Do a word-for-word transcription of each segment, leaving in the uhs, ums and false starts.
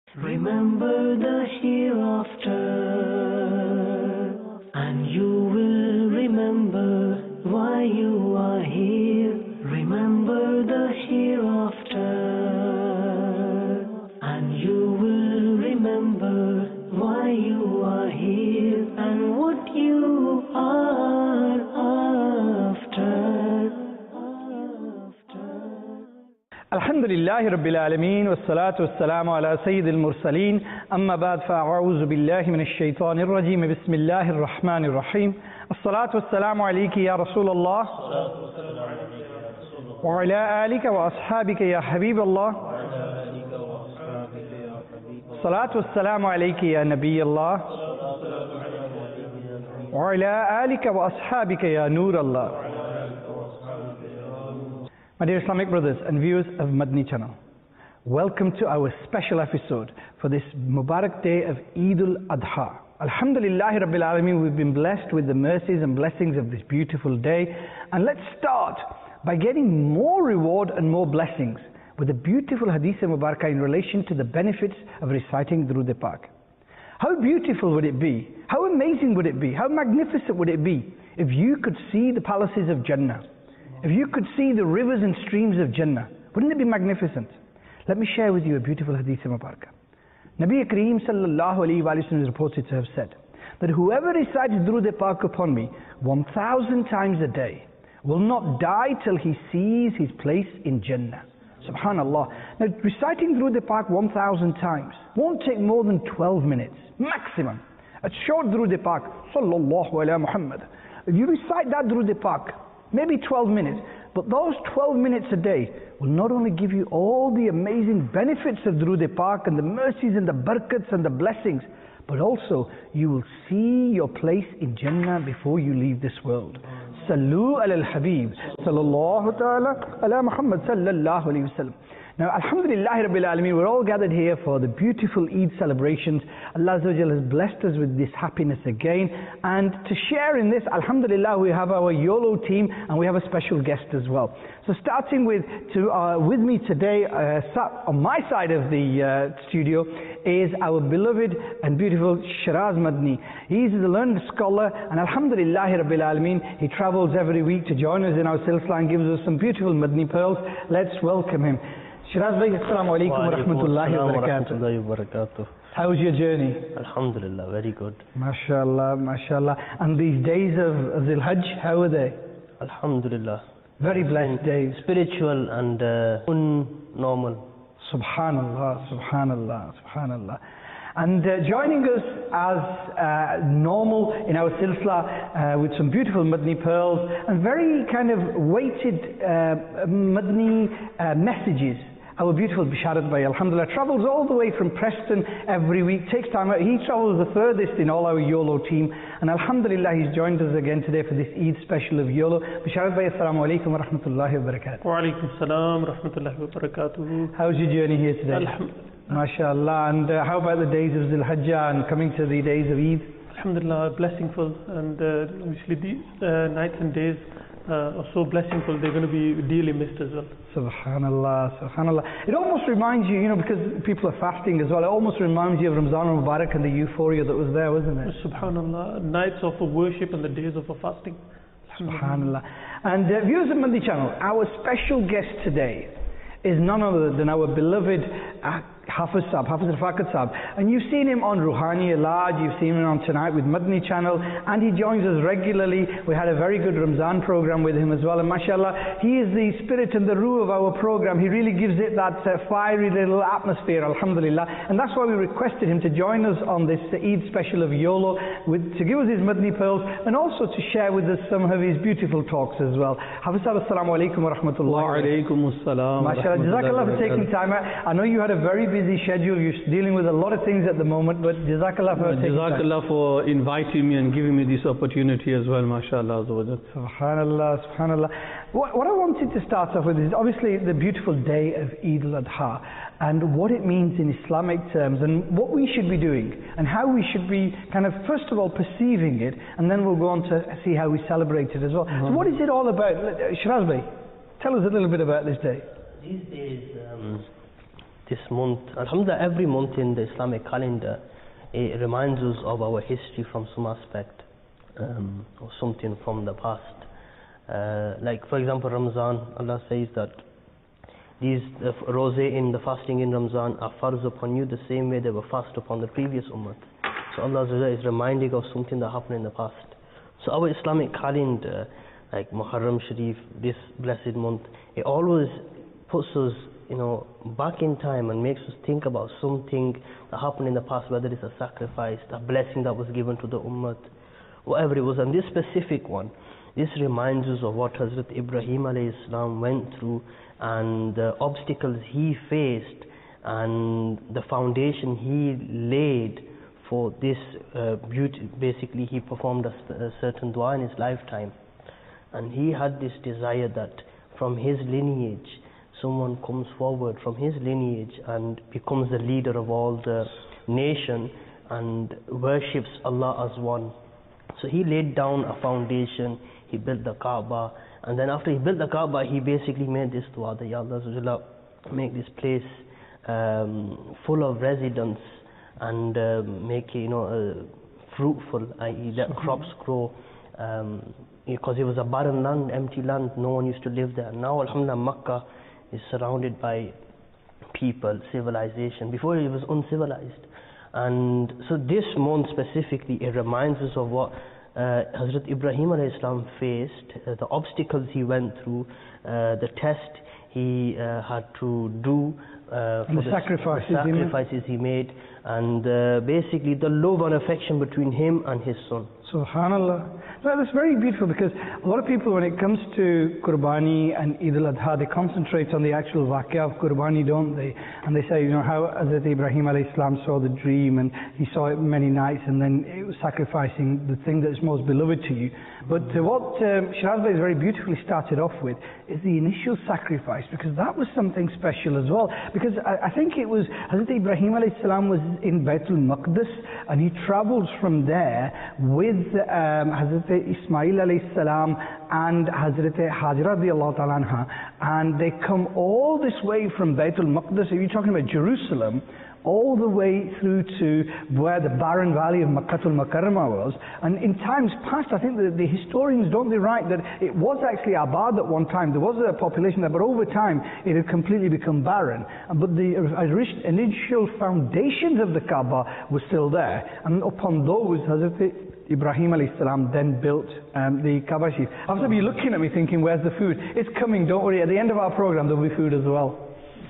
Remember the hereafter, and you will remember why you are here. Remember the hereafter, and you will remember why you are here and what you are after. الحمد لله رب العالمين والصلاة والسلام على سيد المرسلين أما بعد فأعوذ بالله من الشيطان الرجيم بسم الله الرحمن الرحيم الصلاة والسلام عليك يا رسول الله وعلى آلك وأصحابك يا حبيب الله الصلاة والسلام عليك يا نبي الله وعلى آلك وأصحابك يا نور الله. My dear Islamic brothers and viewers of Madani channel, welcome to our special episode for this Mubarak day of Eid al-Adha. Alhamdulillah Rabbil Alameen, we've been blessed with the mercies and blessings of this beautiful day, and let's start by getting more reward and more blessings with a beautiful Hadith Mubarakah in relation to the benefits of reciting Durood Pak. How beautiful would it be? How amazing would it be? How magnificent would it be if you could see the palaces of Jannah? If you could see the rivers and streams of Jannah, wouldn't it be magnificent? Let me share with you a beautiful Hadith Mubarakah. Nabi Kareem sallallahu alayhi wa sallam is reported to have said that whoever recites Durood Pak upon me one thousand times a day will not die till he sees his place in Jannah. Subhanallah. Now reciting Durood Pak one thousand times won't take more than twelve minutes, maximum. A short Durood Pak, sallallahu ala Muhammad. If you recite that Durood Pak, maybe twelve minutes, but those twelve minutes a day will not only give you all the amazing benefits of Durood Pak and the mercies and the barakats and the blessings, but also you will see your place in Jannah before you leave this world. Sallu ala al-Habib sallallahu ta'ala ala Muhammad sallallahu alayhi wa sallam. Now, Alhamdulillah Rabbil Alameen, we're all gathered here for the beautiful Eid celebrations. Allah Azza wa Jal has blessed us with this happiness again. And to share in this, Alhamdulillah, we have our YOLO team and we have a special guest as well. So starting with to uh, with me today, uh, on my side of the uh, studio, is our beloved and beautiful Shiraz Madani. He's a learned scholar, and Alhamdulillah Rabbil Alameen, he travels every week to join us in our Silsila and gives us some beautiful Madani pearls. Let's welcome him. Shiraz bhai, assalamu alaikum wa rahmatullahi wa barakatuh. How was your journey? Alhamdulillah, very good. MashaAllah, MashaAllah. And these days of, of Dhul Hajj, how were they? Alhamdulillah. Very blessed days. Spiritual and uh, un-normal. Subhanallah, Subhanallah, Subhanallah. And uh, joining us as uh, normal in our silsila uh, with some beautiful Madani pearls and very kind of weighted uh, Madani uh, messages. Our beautiful Bisharat Bhai, Alhamdulillah, travels all the way from Preston every week, takes time out. He travels the furthest in all our YOLO team. And Alhamdulillah, he's joined us again today for this Eid special of YOLO. Bisharat Bhai, assalamu alaikum wa rahmatullahi wa barakatuh. Wa alaikum salam wa rahmatullahi wa barakatuh. How's your journey here today? Alhamdulillah. MashaAllah. And uh, how about the days of Dhul Hajjah and coming to the days of Eid? Alhamdulillah, blessingful. And uh, obviously these uh, nights and days Uh, are so blessingful, they're going to be dearly missed as well. Subhanallah, Subhanallah. It almost reminds you, you know, because people are fasting as well, it almost reminds you of Ramzan al-Mubarak and the euphoria that was there, wasn't it? Subhanallah, nights of worship and the days of fasting. Subhanallah. And uh, viewers of Madani channel, our special guest today is none other than our beloved uh, Hafiz Saab, Hafiz Rafaqat Saab. And you've seen him on Ruhani Ilaj, you've seen him on Tonight with Madani channel, and he joins us regularly. We had a very good Ramzan program with him as well, and mashallah, he is the spirit and the ruh of our program. He really gives it that uh, fiery little atmosphere, alhamdulillah. And that's why we requested him to join us on this uh, Eid special of YOLO, with, to give us his Madani pearls, and also to share with us some of his beautiful talks as well. Hafiz Saab, assalamu alaikum wa rahmatullah. Wa alaikum assalam. Mashallah, Jazakallah for taking time out. I know you had a very busy schedule, you're dealing with a lot of things at the moment, but Jazakallah for taking Jazakallah for inviting me and giving me this opportunity as well, mashallah. Subhanallah, Subhanallah. What, what I wanted to start off with is obviously the beautiful day of Eid al-Adha and what it means in Islamic terms and what we should be doing and how we should be kind of first of all perceiving it, and then we'll go on to see how we celebrate it as well. Mm-hmm. So what is it all about? Shiraz bhai, tell us a little bit about this day. These days, um, this month, alhamdulillah, every month in the Islamic calendar, it reminds us of our history from some aspect, um, or something from the past. Uh, like for example, Ramzan, Allah says that these uh, rosé in the fasting in Ramzan are farz upon you the same way they were fast upon the previous ummah. So Allah is reminding of something that happened in the past. So our Islamic calendar, like Muharram Sharif, this blessed month, it always puts us, you know, back in time and makes us think about something that happened in the past, whether it's a sacrifice, a blessing that was given to the ummah, whatever it was. And this specific one, this reminds us of what Hazrat Ibrahim alayhi salam went through and the obstacles he faced and the foundation he laid for this uh, beauty. Basically, he performed a, a certain dua in his lifetime, and he had this desire that from his lineage someone comes forward from his lineage and becomes the leader of all the nation and worships Allah as one. So he laid down a foundation, he built the Kaaba, and then after he built the Kaaba, he basically made this dua that Ya Allah, make this place um, full of residents and uh, make it, you know, uh, fruitful, that is let crops grow, um, because it was a barren land, empty land, no one used to live there. Now alhamdulillah, Makkah is surrounded by people, civilization. Before it was uncivilized. And so this month specifically, it reminds us of what uh, Hazrat Ibrahim alayhi salam faced, uh, the obstacles he went through, uh, the test he uh, had to do, uh, for the, the sacrifices, the sacrifices he made, and uh, basically the love and affection between him and his son. Subhanallah. Well, that's very beautiful, because a lot of people, when it comes to Qurbani and Eid al-Adha, they concentrate on the actual waqia of Qurbani, don't they? And they say, you know, how Hazrat Ibrahim alayhi salam saw the dream and he saw it many nights, and then it was sacrificing the thing that's most beloved to you. But uh, what um, Shiraz Bhai very beautifully started off with is the initial sacrifice, because that was something special as well. Because I, I think it was Hazrat Ibrahim alayhi salam was in Baytul Maqdis, and he travelled from there with um, Hazrat Ismail alayhi salam and Hazrat Hajra radiallahu ta'ala anha, and they come all this way from Baytul Maqdis, if you're talking about Jerusalem, all the way through to where the barren valley of Makkatul Mukarramah was. And in times past, I think that the historians, don't they write that it was actually Abad at one time, there was a population there, but over time it had completely become barren. But the initial foundations of the Kaaba were still there, and upon those Hazrat Ibrahim alayhi salam then built um, the Kaaba Sharif. After you're looking at me thinking, where's the food? It's coming, don't worry, at the end of our program there will be food as well.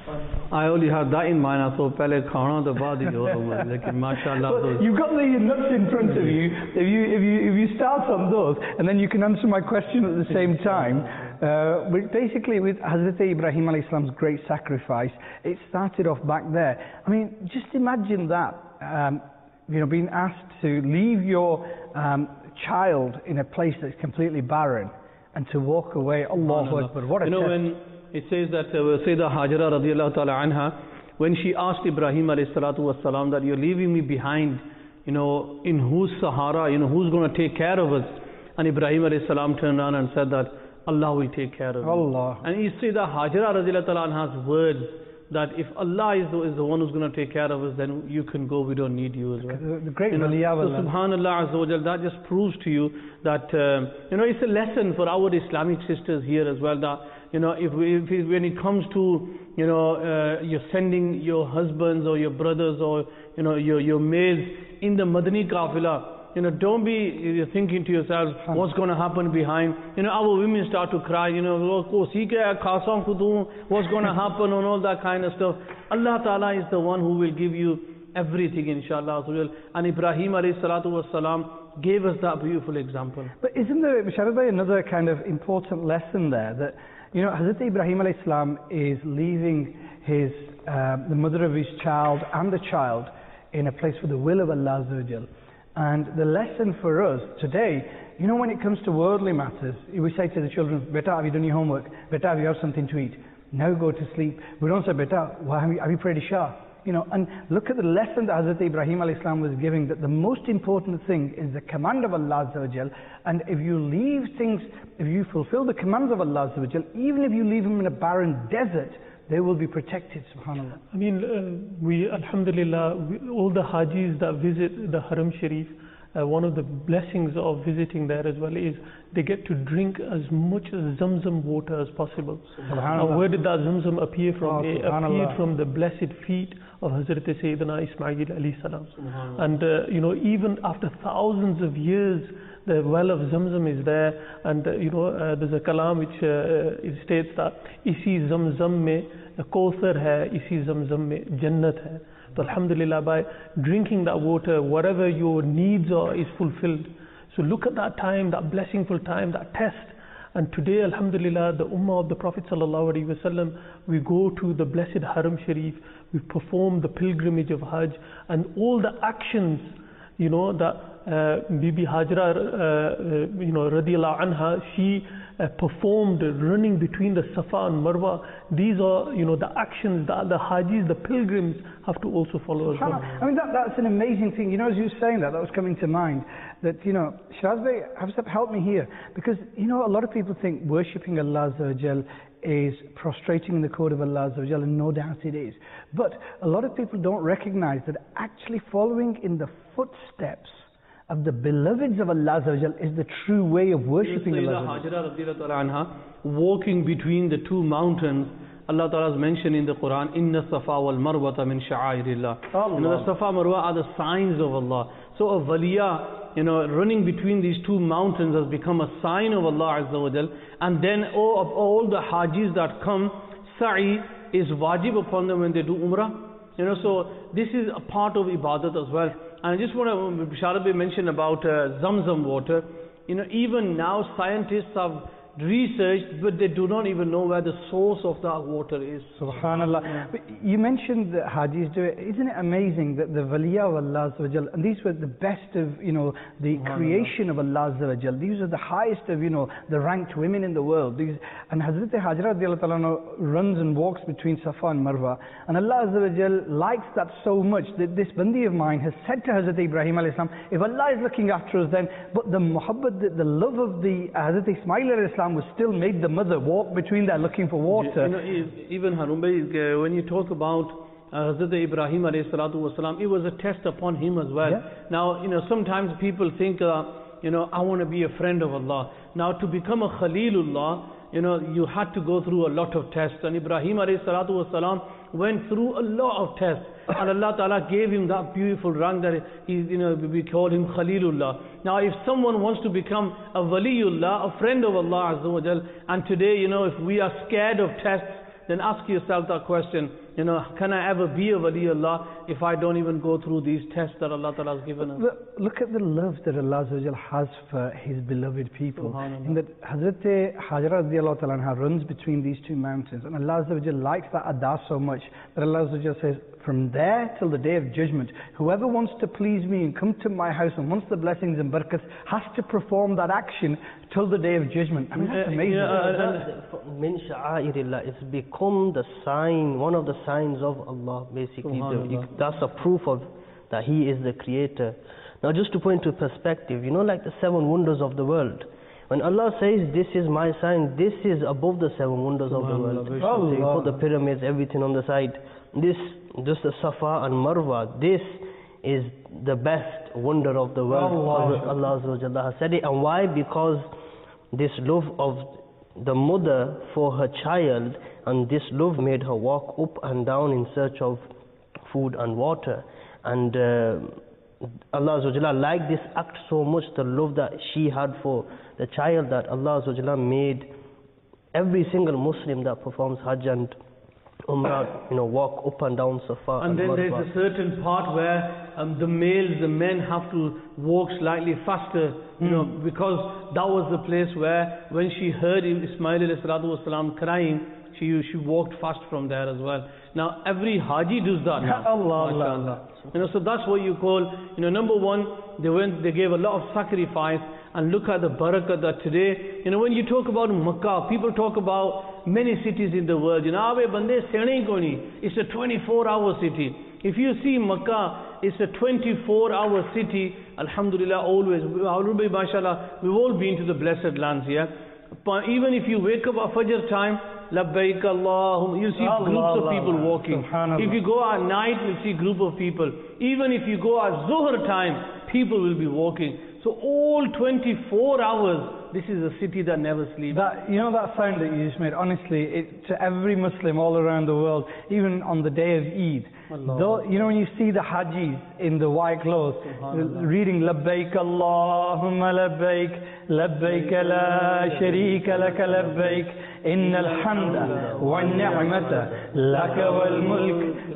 I only had that in mind. I thought pehle khana to baad hi ho lekin mashallah. Well, you've got the nuts in front of you. If you if you if you start on those, and then you can answer my question at the same time. Uh, but basically, with Hazrat Ibrahim alayhi salam's great sacrifice, it started off back there. I mean, just imagine that. Um, you know, being asked to leave your um, child in a place that's completely barren, and to walk away. Allahu Akbar! What a you know test. when it says that uh, Sayyidah Hajra radiallahu ta'ala anha, when she asked Ibrahim alayhi salatu was salam that you're leaving me behind, you know, in whose Sahara, you know, who's going to take care of us? And Ibrahim alayhi salam turned around and said that Allah will take care of Allah. you. And you see that Hajra radiallahu ta'ala anha's words, that if Allah is the, is the one who's going to take care of us, then you can go, we don't need you as well. The, the great you know, Waliya so Allah. subhanallah azza wa jal, that just proves to you that, um, you know, it's a lesson for our Islamic sisters here as well, that, you know, if, we, if it, when it comes to, you know, uh, you're sending your husbands or your brothers or, you know, your, your maids in the Madani Qafila, you know, don't be you're thinking to yourselves, what's going to happen behind? You know, our women start to cry, you know, what's going to happen and all that kind of stuff. Allah Ta'ala is the one who will give you everything, inshallah. And Ibrahim alayhi salatu was salam gave us that beautiful example. But isn't there, Shiraz Bhai, another kind of important lesson there, that, you know, Hazrat Ibrahim alayhi salam is leaving his, uh, the mother of his child and the child in a place for the will of Allah Azza wa Jal. And the lesson for us today, you know, when it comes to worldly matters, we say to the children, Beta, have you done your homework? Beta, have you had something to eat? Now go to sleep. We don't say, Beta, well, have, you, have you prayed Isha? You know, and look at the lesson that Hazrat Ibrahim alayhi salam was giving, that the most important thing is the command of Allah Azza wa Jal. And if you leave things, if you fulfill the commands of Allah Azza wa Jal, even if you leave them in a barren desert, they will be protected, subhanAllah. I mean, uh, we, alhamdulillah, we, all the Hajis that visit the Haram Sharif, uh, one of the blessings of visiting there as well is they get to drink as much as Zamzam water as possible. Now, where did that Zamzam appear from? Oh, it appeared from the blessed feet of Hazrat Sayyidina Ismail alayhi salam. And, uh, you know, even after thousands of years, the well of Zamzam is there, and uh, you know uh, there's a kalam which uh, it states that isi Zamzam mein Kauthar hai, isi Zamzam mein Jannat hai. So alhamdulillah, by drinking that water, whatever your needs are is fulfilled. So look at that time, that blessingful time, that test. And today, alhamdulillah, the ummah of the Prophet sallallahu alaihi wasallam, we go to the blessed Haram Sharif, we perform the pilgrimage of Hajj, and all the actions, you know, that Uh, Bibi Hajra, uh, uh, you know, radiallahu anha, she uh, performed running between the Safa and Marwa. These are, you know, the actions that the Hajis, the pilgrims have to also follow as well. I mean, that, that's an amazing thing. You know, as you were saying that, that was coming to mind. That, you know, Shiraz Bhai, help me here. Because, you know, a lot of people think worshipping Allah Azza wa Jal is prostrating in the court of Allah Azza wa Jal, and no doubt it is. But a lot of people don't recognize that actually following in the footsteps of the beloveds of Allah Azza wa Jal is the true way of worshipping Allah Azza wa Jal. Walking between the two mountains, Allah Ta'ala has mentioned in the Quran, Inna Safa wal Marwata min sha'airillah. You know, the Safa Marwa are the signs of Allah. So a waliya, you know, running between these two mountains has become a sign of Allah Azza wa Jal. And then all, of all the Hajis that come, sa'i is wajib upon them when they do Umrah. You know, so this is a part of ibadat as well. And I just want to, Shiraz Bhai mentioned about uh, Zamzam water. You know, even now scientists have researched, but they do not even know where the source of that water is. Subhanallah. Yeah. But you mentioned that Hajis do it. Isn't it amazing that the Waliya of Allah Azza wa Jal, and these were the best of, you know, the creation of Allah Azza wa Jal. These are the highest of, you know, the ranked women in the world. These, and Hazrat Hajra radiallahu ta'ala runs and walks between Safa and Marwa. And Allah Azza wa Jal likes that so much that this bandi of mine has said to Hazrat Ibrahim alayhi salam, if Allah is looking after us then, but the muhabbat, the, the love of the uh, Hazrat Ismail alayhi salam was still made the mother walk between there looking for water. You know, even Harun Bhai, when you talk about uh, Hazrat Ibrahim alayhi salatu wasalam, it was a test upon him as well. Yeah. Now, you know, sometimes people think, uh, you know, I want to be a friend of Allah. Now, to become a Khalilullah, you know, you had to go through a lot of tests. And Ibrahim alayhi salatu wasalam went through a lot of tests. And Allah Ta'ala gave him that beautiful rank that he, you know, we call him Khalilullah. Now, if someone wants to become a Waliullah, a friend of Allah Azza wa Jal, and today, you know, if we are scared of tests, then ask yourself that question, you know, can I ever be a Waliullah if I don't even go through these tests that Allah Ta'ala has given us? Look at the love that Allah Azza wa Jal has for His beloved people. In that Hazrat Hajra radiallahu ta'ala runs between these two mountains, and Allah Azza wa Jal likes that adah so much that Allah Azza wa Jal says, from there till the day of judgment, whoever wants to please me and come to my house and wants the blessings and barakats has to perform that action till the day of judgment. I mean, that's amazing. Min sha'airillah, it's become the sign, one of the signs of Allah, basically. The, that's a proof of that He is the Creator. Now, just to put into perspective, you know, like the seven wonders of the world. When Allah says, this is my sign, this is above the seven wonders of the world. So you put the pyramids, everything on the side. This, just the Safa and Marwa, this is the best wonder of the world. Allah, Allah Azza wa Jalla has said it. And why? Because this love of the mother for her child, and this love made her walk up and down in search of food and water. And uh, Allah Azza wa Jalla liked this act so much, the love that she had for the child, that Allah Azza wa Jalla made every single Muslim that performs Hajj and Umrah, you know, walk up and down Safa. And, and then Marwa. there's a certain part where um, the males, the men have to walk slightly faster, you mm. know, because that was the place where when she heard Ismail alayhi salatu wasalam crying, she, she walked fast from there as well. Now every Haji does that now. Allah, Allah, Allah. You know, so that's what you call, you know, number one, they went, they gave a lot of sacrifice. And look at the barakah that today, you know, when you talk about Makkah, people talk about many cities in the world. You know, it's a twenty-four hour city. If you see Makkah, it's a twenty-four hour city. Alhamdulillah, always. Mashallah, we've all been to the blessed lands here. But even if you wake up at Fajr time, Labbaik Allahumma, you'll see Allah, groups of Allah, people Allah. walking. Subhanallah. If you go at night, you'll see group of people. Even if you go at Zuhr time, people will be walking. So all twenty-four hours, this is a city that never sleeps. That, you know that sound that you just made, honestly, it, to every Muslim all around the world, even on the day of Eid, though, you know when you see the Hajis in the white clothes, reading Labbaik Allahumma Labbaik, Labbaik la sharika laka Labbaik, إن الحمد والنعمة لك والملك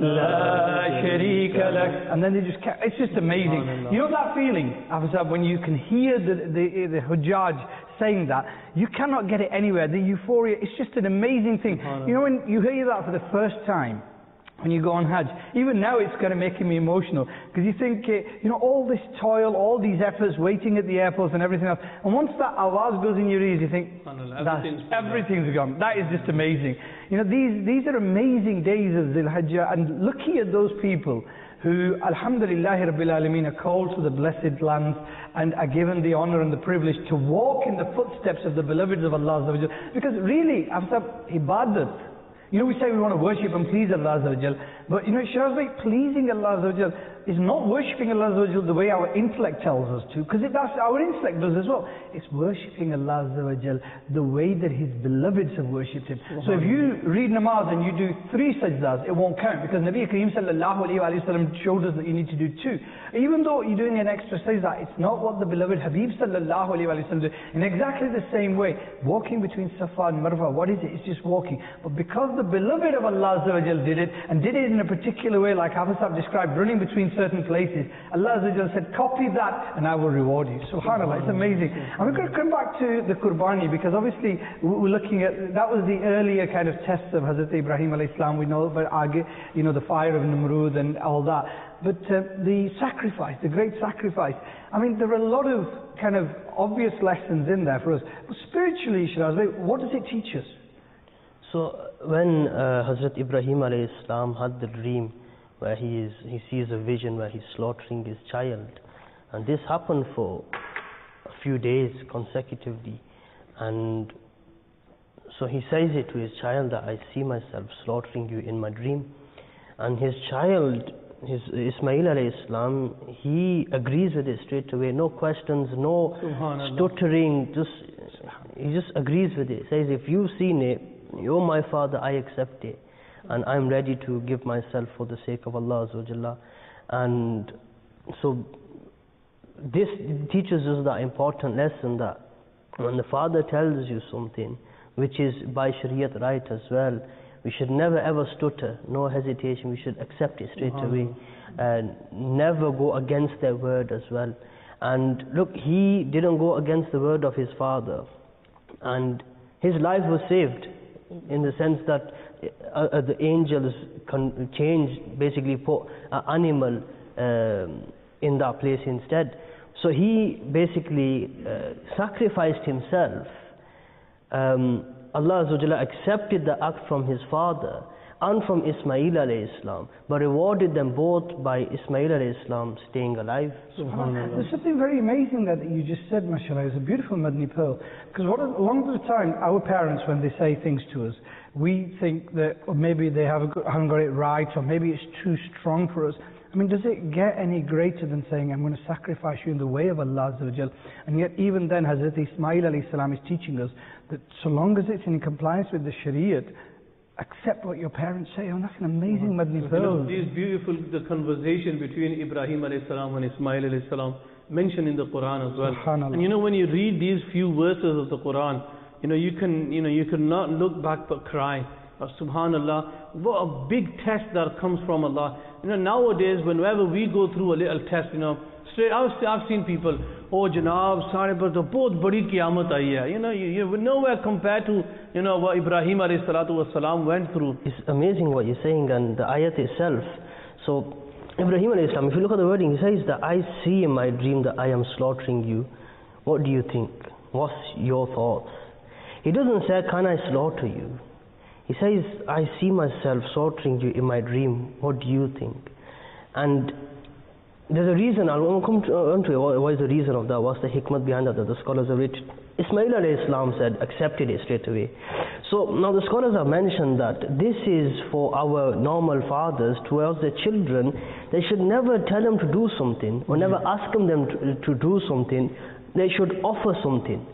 لا شريك لك, and then they just kept, it's just amazing. You know that feeling, Afzal, when you can hear the, the, the Hujjaj saying that, you cannot get it anywhere, the euphoria, it's just an amazing thing. You know when you hear that for the first time, when you go on Hajj, even now it's kind of making me emotional, because you think, uh, you know, all this toil, all these efforts, waiting at the airports and everything else, and once that awaz goes in your ears, you think, that's, everything's gone. That is just amazing. You know, these, these are amazing days of Dhul Hijjah, and looking at those people who, alhamdulillah Rabbil Alameen, are called to the blessed lands and are given the honor and the privilege to walk in the footsteps of the beloveds of Allah Azza wa Jal. Because really, after ibadat, you know, we say we want to worship and please Allah Azza wa Jal, but you know, Shiraz Bhai, pleasing Allah Azza wa Jal is not worshipping Allah Azza wa Jal the way our intellect tells us to, because that's our intellect does as well. It's worshipping Allah Azza wa Jal the way that His beloveds have worshipped Him. So if you read namaz and you do three sajdas, it won't count, because Nabi Kareem sallallahu alayhi wa sallam showed us that you need to do two. Even though you're doing an extra sajda, it's not what the beloved Habib sallallahu alayhi wa sallam did. In exactly the same way, walking between Safa and Marwa, what is it? It's just walking. But because the beloved of Allah Azza wa Jal did it, and did it in a particular way, like Hafiz Sahib described, running between certain places, Allah Azza wa Jal said, copy that and I will reward you. Subhanallah, it's amazing. And we're going to come back to the Qurbani, because obviously we're looking at, that was the earlier kind of test of Hazrat Ibrahim alayhi salam. We know about, you know, the fire of Namrud and all that. But uh, the sacrifice, the great sacrifice, I mean, there are a lot of kind of obvious lessons in there for us. But spiritually, Shiraz Bhai, what does it teach us? So when uh, Hazrat Ibrahim alayhi salam had the dream where he is, he sees a vision where he's slaughtering his child, and this happened for a few days consecutively, and so he says it to his child that I see myself slaughtering you in my dream, and his child, his Ismail alayhi salam, he agrees with it straight away, no questions, no stuttering, just he just agrees with it. Says, if you've seen it, you're my father, I accept it, and I'm ready to give myself for the sake of Allah Azza wa Jalla. And so this teaches us that important lesson that when the father tells you something which is by Shariat right as well, we should never ever stutter, no hesitation, we should accept it straight away and never go against their word as well. And look, he didn't go against the word of his father, and his life was saved, in the sense that uh, uh, the angels con changed, basically put an animal um, in that place instead. So he basically uh, sacrificed himself. Um, Allah Azza wa Jalla accepted the act from his father and from Ismail alayhi salam, but rewarded them both by Ismail alayhi salam staying alive. There's something very amazing that you just said, mashallah. It's a beautiful Madni pearl. Because what, a lot of the time, our parents, when they say things to us, we think that or maybe they haven't got it right, or maybe it's too strong for us. I mean, does it get any greater than saying, I'm going to sacrifice you in the way of Allah Azza wa Jal? And yet, even then, Hazrat Ismail alayhi salam is teaching us that so long as it's in compliance with the Shariat, accept what your parents say. Oh, that's an amazing Madni pearl. It is beautiful, the conversation between Ibrahim alayhi salam and Ismail alayhi salam mentioned in the Quran as well. And you know, when you read these few verses of the Quran, you know, you can, you know, you cannot look back but cry. Oh, Subhanallah, what a big test that comes from Allah. You know, nowadays, whenever we go through a little test, you know, straight, I've, I've seen people, oh Janab, sorry, but the both badi qiyamat aayi hai. You know, you, you nowhere compared to, you know, what Ibrahim alayhi salatu wasalam went through. It's amazing what you're saying, and the ayat itself. So, Ibrahim alayhi salam, if you look at the wording, he says that I see in my dream that I am slaughtering you. What do you think? What's your thoughts? He doesn't say, can I slaughter you? He says, I see myself slaughtering you in my dream. What do you think? And there's a reason, I'll come to, uh, on to it, what, what is the reason of that, what's the hikmah behind that, that the scholars have written. Ismail alayhi salam said, accepted it straight away. So now the scholars have mentioned that this is for our normal fathers towards their children. They should never tell them to do something, or never ask them to, to do something. They should offer something.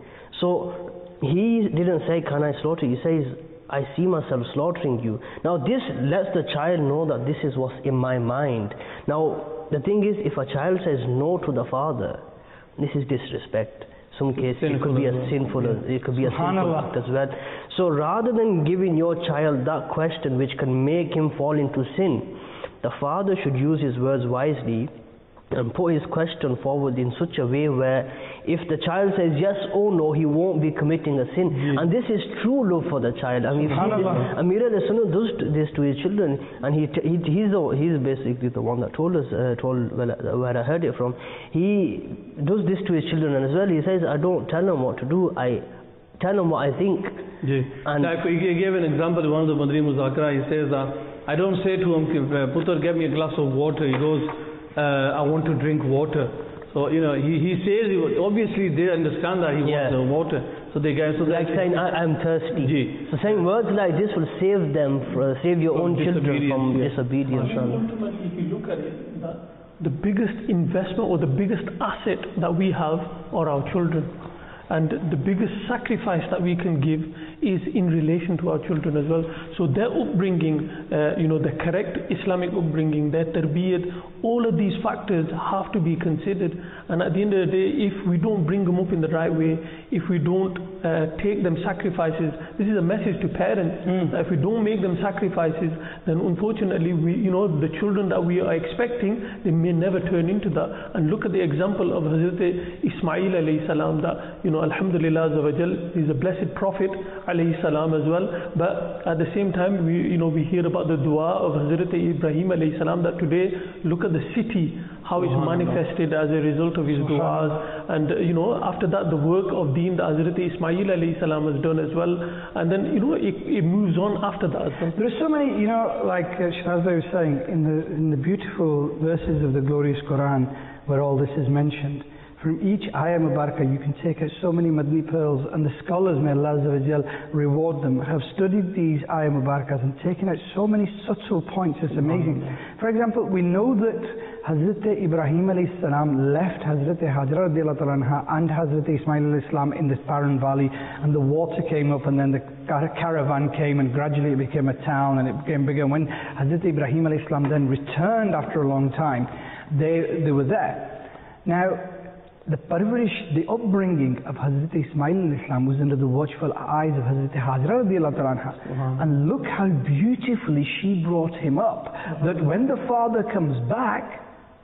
So he didn't say, can I slaughter you? He says, I see myself slaughtering you. Now this lets the child know that this is what's in my mind. Now the thing is, if a child says no to the father, this is disrespect. Some cases it could be a sinful, it could be a sinful act as well. So rather than giving your child that question which can make him fall into sin, the father should use his words wisely and put his question forward in such a way where if the child says yes or no, he won't be committing a sin. Yes. And this is true love for the child. I mean, Amir al-Sunnah does this to his children, and he, he he's the, he's basically the one that told us, uh, told well, where I heard it from. He does this to his children, and as well he says, I don't tell them what to do, I tell them what I think. Yeah. And like he gave an example, one of the Madri Muzakara, he says that I don't say to him, Putar, get me a glass of water. He goes, uh, I want to drink water. So, you know, he, he says, obviously they understand that he yeah. wants the water. So they get, so like saying, I am thirsty. Yeah. So saying words like this will save them, for, save your from own children from yeah. disobedience. I mean, ultimately, if you look at it, that the biggest investment or the biggest asset that we have are our children. And the biggest sacrifice that we can give is in relation to our children as well. So their upbringing, uh, you know, the correct Islamic upbringing, their tarbiyat, all of these factors have to be considered. And at the end of the day, if we don't bring them up in the right way, if we don't uh, take them sacrifices, this is a message to parents. Mm. That if we don't make them sacrifices, then unfortunately, we, you know, the children that we are expecting, they may never turn into that. And look at the example of Hazrat Ismail alayhi salam, that, you know, Alhamdulillah Azza wa Jal, he's a blessed prophet alayhi salam as well. But at the same time, we, you know, we hear about the dua of Hazrat Ibrahim alayhi salam, that today, look at the city, how it's manifested as a result of his du'as. And uh, you know, after that, the work of deen that Hazrat Ismail alayhi salam has done as well. And then, you know, it, it moves on after that. There are so many, you know, like uh, Shahzad was saying, in the, in the beautiful verses of the glorious Quran, where all this is mentioned. From each ayah mubarakah you can take out so many Madni pearls, and the scholars, may Allah Azza wa Jal reward them, have studied these ayah mubarakahs and taken out so many subtle points. It's amazing. For example, we know that Hazrat Ibrahim alayhi salam left Hazrat Hajra radiallahu ta'ala anha and Hazrat Ismail alayhi salam in this barren valley, and the water came up, and then the caravan came, and gradually it became a town, and it became bigger. When Hazrat Ibrahim alayhi salam then returned after a long time, they, they were there. Now, the parvarish, the upbringing of Hazrat Ismail alayhi salam was under the watchful eyes of Hazrat Hajra radiallahu ta'ala anha. Uh-huh. And look how beautifully she brought him up, uh-huh. that when the father comes back,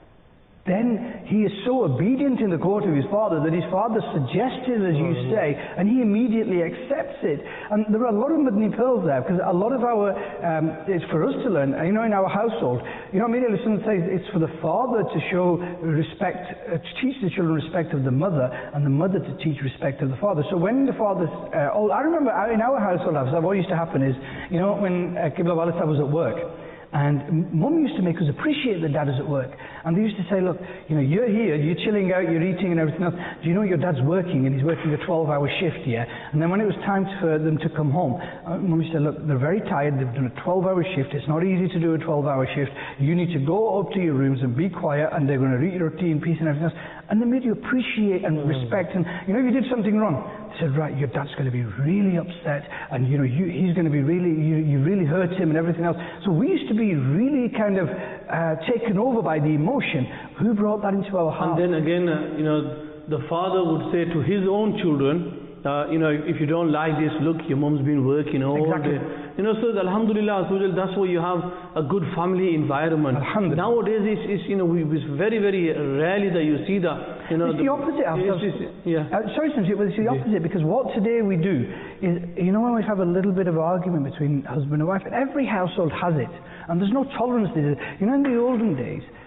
then he is so obedient in the court of his father that his father suggested, as you say, and he immediately accepts it. And there are a lot of Madni pearls there, because a lot of our, um, it's for us to learn, you know, in our household. You know, Amir al-Sunnah says it's for the father to show respect, uh, to teach the children respect of the mother, and the mother to teach respect of the father. So when the father's, uh, oh, I remember in our household, what used to happen is, you know, when uh, Qibla Walid was at work, and Mum used to make us appreciate that Dad is at work. And they used to say, look, you know, you're here, you're chilling out, you're eating and everything else. Do you know your dad's working, and he's working a twelve hour shift here? And then when it was time for them to come home, uh, Mum used to say, look, they're very tired, they've done a twelve hour shift, it's not easy to do a twelve hour shift. You need to go up to your rooms and be quiet, and they're going to read your tea in peace and everything else. And they made you appreciate and mm. respect. And, you know, if you did something wrong, they said, right, your dad's going to be really upset, and, you know, you, he's going to be really, you, you really hurt him and everything else. So we used to be really kind of uh, taken over by the emotion. Who brought that into our heart? And then again, uh, you know, the father would say to his own children, uh, you know, if you don't like this, look, your mom's been working all exactly. day. You know, so Alhamdulillah, that's why you have a good family environment. Nowadays, it's, it's, you know, we, it's very, very rarely that you see that. You know, it's the, the opposite. It's, it's, yeah. Uh, sorry, Sanjit, but it's the opposite, because what today we do is, you know, when we have a little bit of argument between husband and wife, every household has it, and there's no tolerance to it. You know, in the olden days,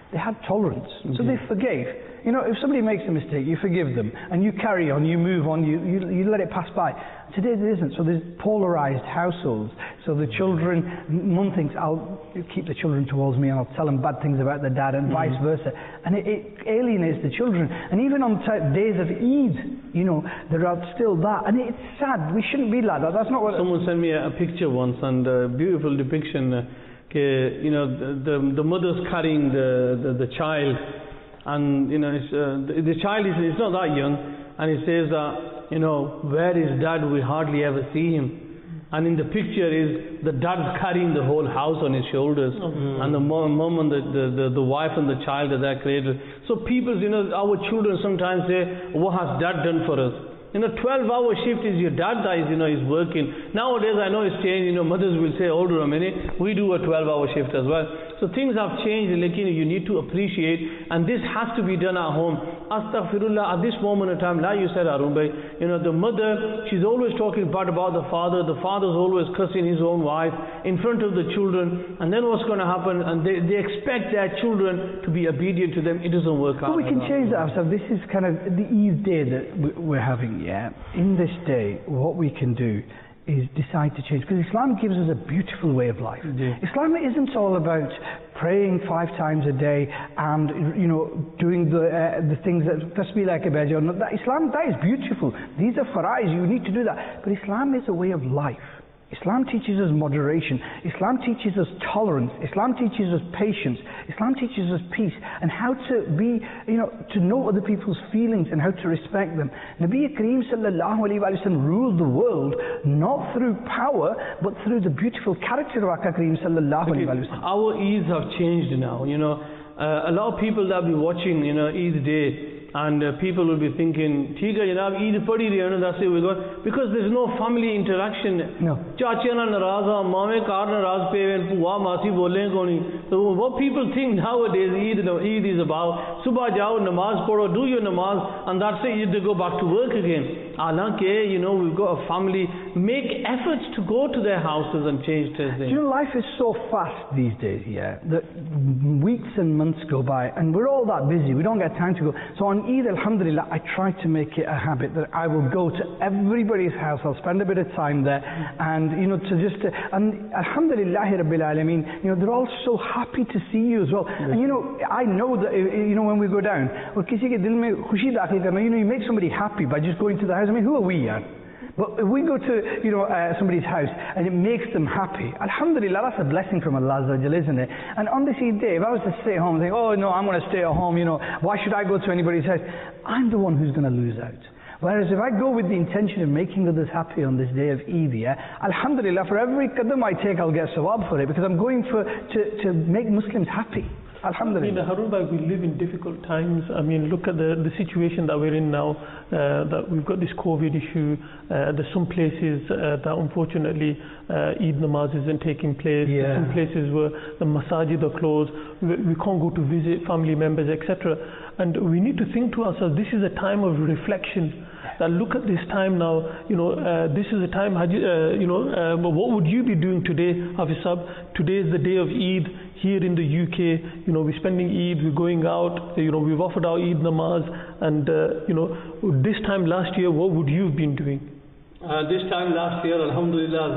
they had tolerance, so they forgave. You know, if somebody makes a mistake, you forgive them, and you carry on, you move on, you, you, you let it pass by. Today there isn't, so there's polarized households. So the children, mum thinks, I'll keep the children towards me and I'll tell them bad things about their dad, and mm. vice versa. And it, it alienates the children. And even on t- days of Eid, you know, there are still that. And it's sad, we shouldn't be like that. That's not what... Someone sent me a, a picture once, and a beautiful depiction. Uh, you know, the, the, the mother's carrying the, the, the child, and you know, it's, uh, the, the child is it's not that young, and he says that, you know, where is dad? We hardly ever see him. And in the picture is the dad's carrying the whole house on his shoulders, mm-hmm. and the mom, mom and the, the, the, the wife and the child are there created. So people, you know, our children sometimes say, what has dad done for us? You know, twelve hour shift is your dad that is, you know, is working. Nowadays I know it's changed, you know, mothers will say, hold on a minute, we do a twelve hour shift as well. So things have changed, like, you know, you need to appreciate, and this has to be done at home. Astaghfirullah, at this moment in time, like you said, Arun Bhai, you know, the mother, she's always talking bad about the father, the father's always cursing his own wife in front of the children, and then what's going to happen? And they, they expect their children to be obedient to them. It doesn't work out. But we can change that ourselves. This is kind of the Eid day that we're having, yeah? In this day, what we can do is decide to change, because Islam gives us a beautiful way of life. Yeah. Islam isn't all about praying five times a day and, you know, doing the uh, the things that tasbih like a badger. That Islam, that is beautiful. These are farais, you need to do that. But Islam is a way of life. Islam teaches us moderation. Islam teaches us tolerance. Islam teaches us patience. Islam teaches us peace, and how to be, you know, to know other people's feelings and how to respect them. Nabi Kareem sallallahu alaihi wasallam ruled the world not through power, but through the beautiful character of Aka Kareem sallallahu alaihi wasallam. Our Eids have changed now. You know, uh, a lot of people that will be watching, you know, Eid day. And uh, people will be thinking, "Theek hai janab, Eid padi rahe ho, that's it we got," because there's no family interaction. No. Chachiya na naraz ha, mame kar naraz pe hain, puwa masi bole koni. So what people think nowadays Eid, Eid is about, subah jao, namaz pado, do your namaz, and that's it, you go back to work again. Alanke, you know, we've got a family, make efforts to go to their houses and change their things. You know, life is so fast these days, yeah, that weeks and months go by, and we're all that busy, we don't get time to go. So on Eid, alhamdulillah, I try to make it a habit that I will go to everybody's house, I'll spend a bit of time there, and, you know, to just, uh, and alhamdulillah rabbil alameen, you know, they're all so happy to see you as well. Yes. And you know, I know that, you know, when we go down, well, kisi ke dil mein khushi dakhil karna, you know, you make somebody happy by just going to the house. I mean, who are we, yaar? But if we go to, you know, uh, somebody's house and it makes them happy, alhamdulillah, that's a blessing from Allah Azza wa Jalla, isn't it? And on this Eid day, if I was to stay at home and think, oh no, I'm going to stay at home, you know, why should I go to anybody's house? I'm the one who's going to lose out. Whereas if I go with the intention of making others happy on this day of Eid, yeah, alhamdulillah, for every qadam I take, I'll get sawab for it, because I'm going for to, to make Muslims happy. Alhamdulillah. I mean, Harun Bhai, we live in difficult times. I mean, look at the, the situation that we're in now, uh, that we've got this COVID issue. Uh, there's some places uh, that unfortunately uh, Eid namaz isn't taking place. Yeah. There's some places where the masajid are closed. We, we can't go to visit family members, et cetera. And we need to think to ourselves, this is a time of reflection. That look at this time now, you know, uh, this is a time, uh, you know, uh, what would you be doing today, Hafiz Sahab? Today is the day of Eid. Here in the U K, you know, we're spending Eid, we're going out, you know, we've offered our Eid namaz, and, uh, you know, this time last year, what would you have been doing? Uh, this time last year, alhamdulillah,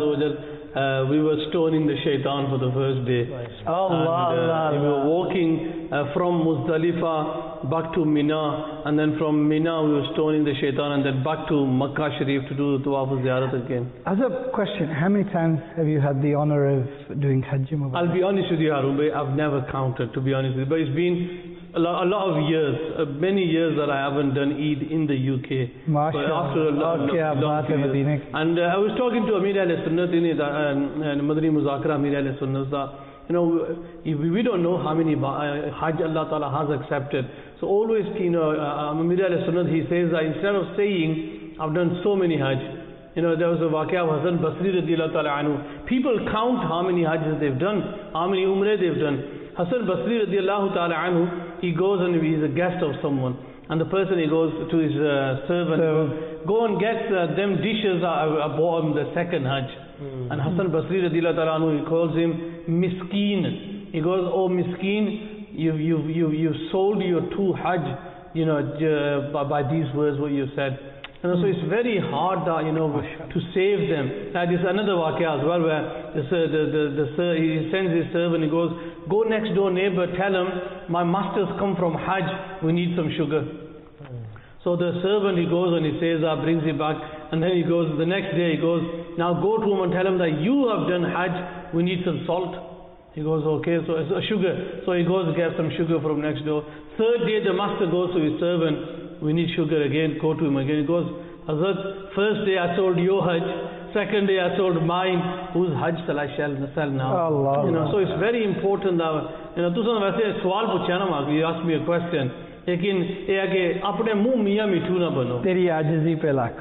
uh, we were stoning the shaitan for the first day. Allah, and, uh, Allah, we were walking uh, from Muzdalifah back to Mina, and then from Mina we were stoning the shaitan, and then back to Makkah Sharif to do the Tawaf al-Ziyarat again. As a question, how many times have you had the honor of doing Hajj? I'll be honest with you, Harun Bhai, I've never counted, to be honest with you, but it's been a lot, a lot of years, uh, many years that I haven't done Eid in the U K. MashaAllah. After a lot, okay, long period. And uh, I was talking to Amir al-Sunnat and Madani Muzakara Amir al-Sunnat that, you know, we, we don't know how many uh, Hajj Allah Ta'ala has accepted. So always, you know, uh, Amir al-Sunnat, he says that instead of saying, I've done so many Hajj, you know, there was a waqia of Hasan Basri radiallahu ta'ala anhu. People count how many Hajjs they've done, how many Umrah they've done. Hasan Basri radiallahu ta'ala anhu, he goes and he's a guest of someone, and the person, he goes to his uh, servant, so, go and get uh, them dishes I, I bought him the second Hajj. Mm. And Hasan Basri radiallahu ta'ala anhu, he calls him Miskeen. He goes, oh Miskeen, you've, you've, you've, you've sold your two Hajj, you know, uh, by, by these words what you said. And so it's very hard that, you know, to save them. Now there's another waqia as well where the, the, the, the, the, he sends his servant, he goes, go next door neighbor, tell him, my master's come from Hajj, we need some sugar. So the servant, he goes and he says that, brings it back, and then he goes, the next day he goes, now go to him and tell him that you have done Hajj, we need some salt. He goes, okay, so it's a sugar. So he goes to get some sugar from next door. Third day the master goes to his servant, we need sugar again, go to him again. He goes, Hazrat, first day I sold your Hajj, second day I sold mine, whose Hajj shall I sell now? Allah, you know, so it's very important that, you know, तुम वैसे सवाल पूछा ना माँ, you asked me a question, लेकिन ये है कि अपने मुंह मियाँ मिठू ना बनो. तेरी आजिज़ी पे lakh.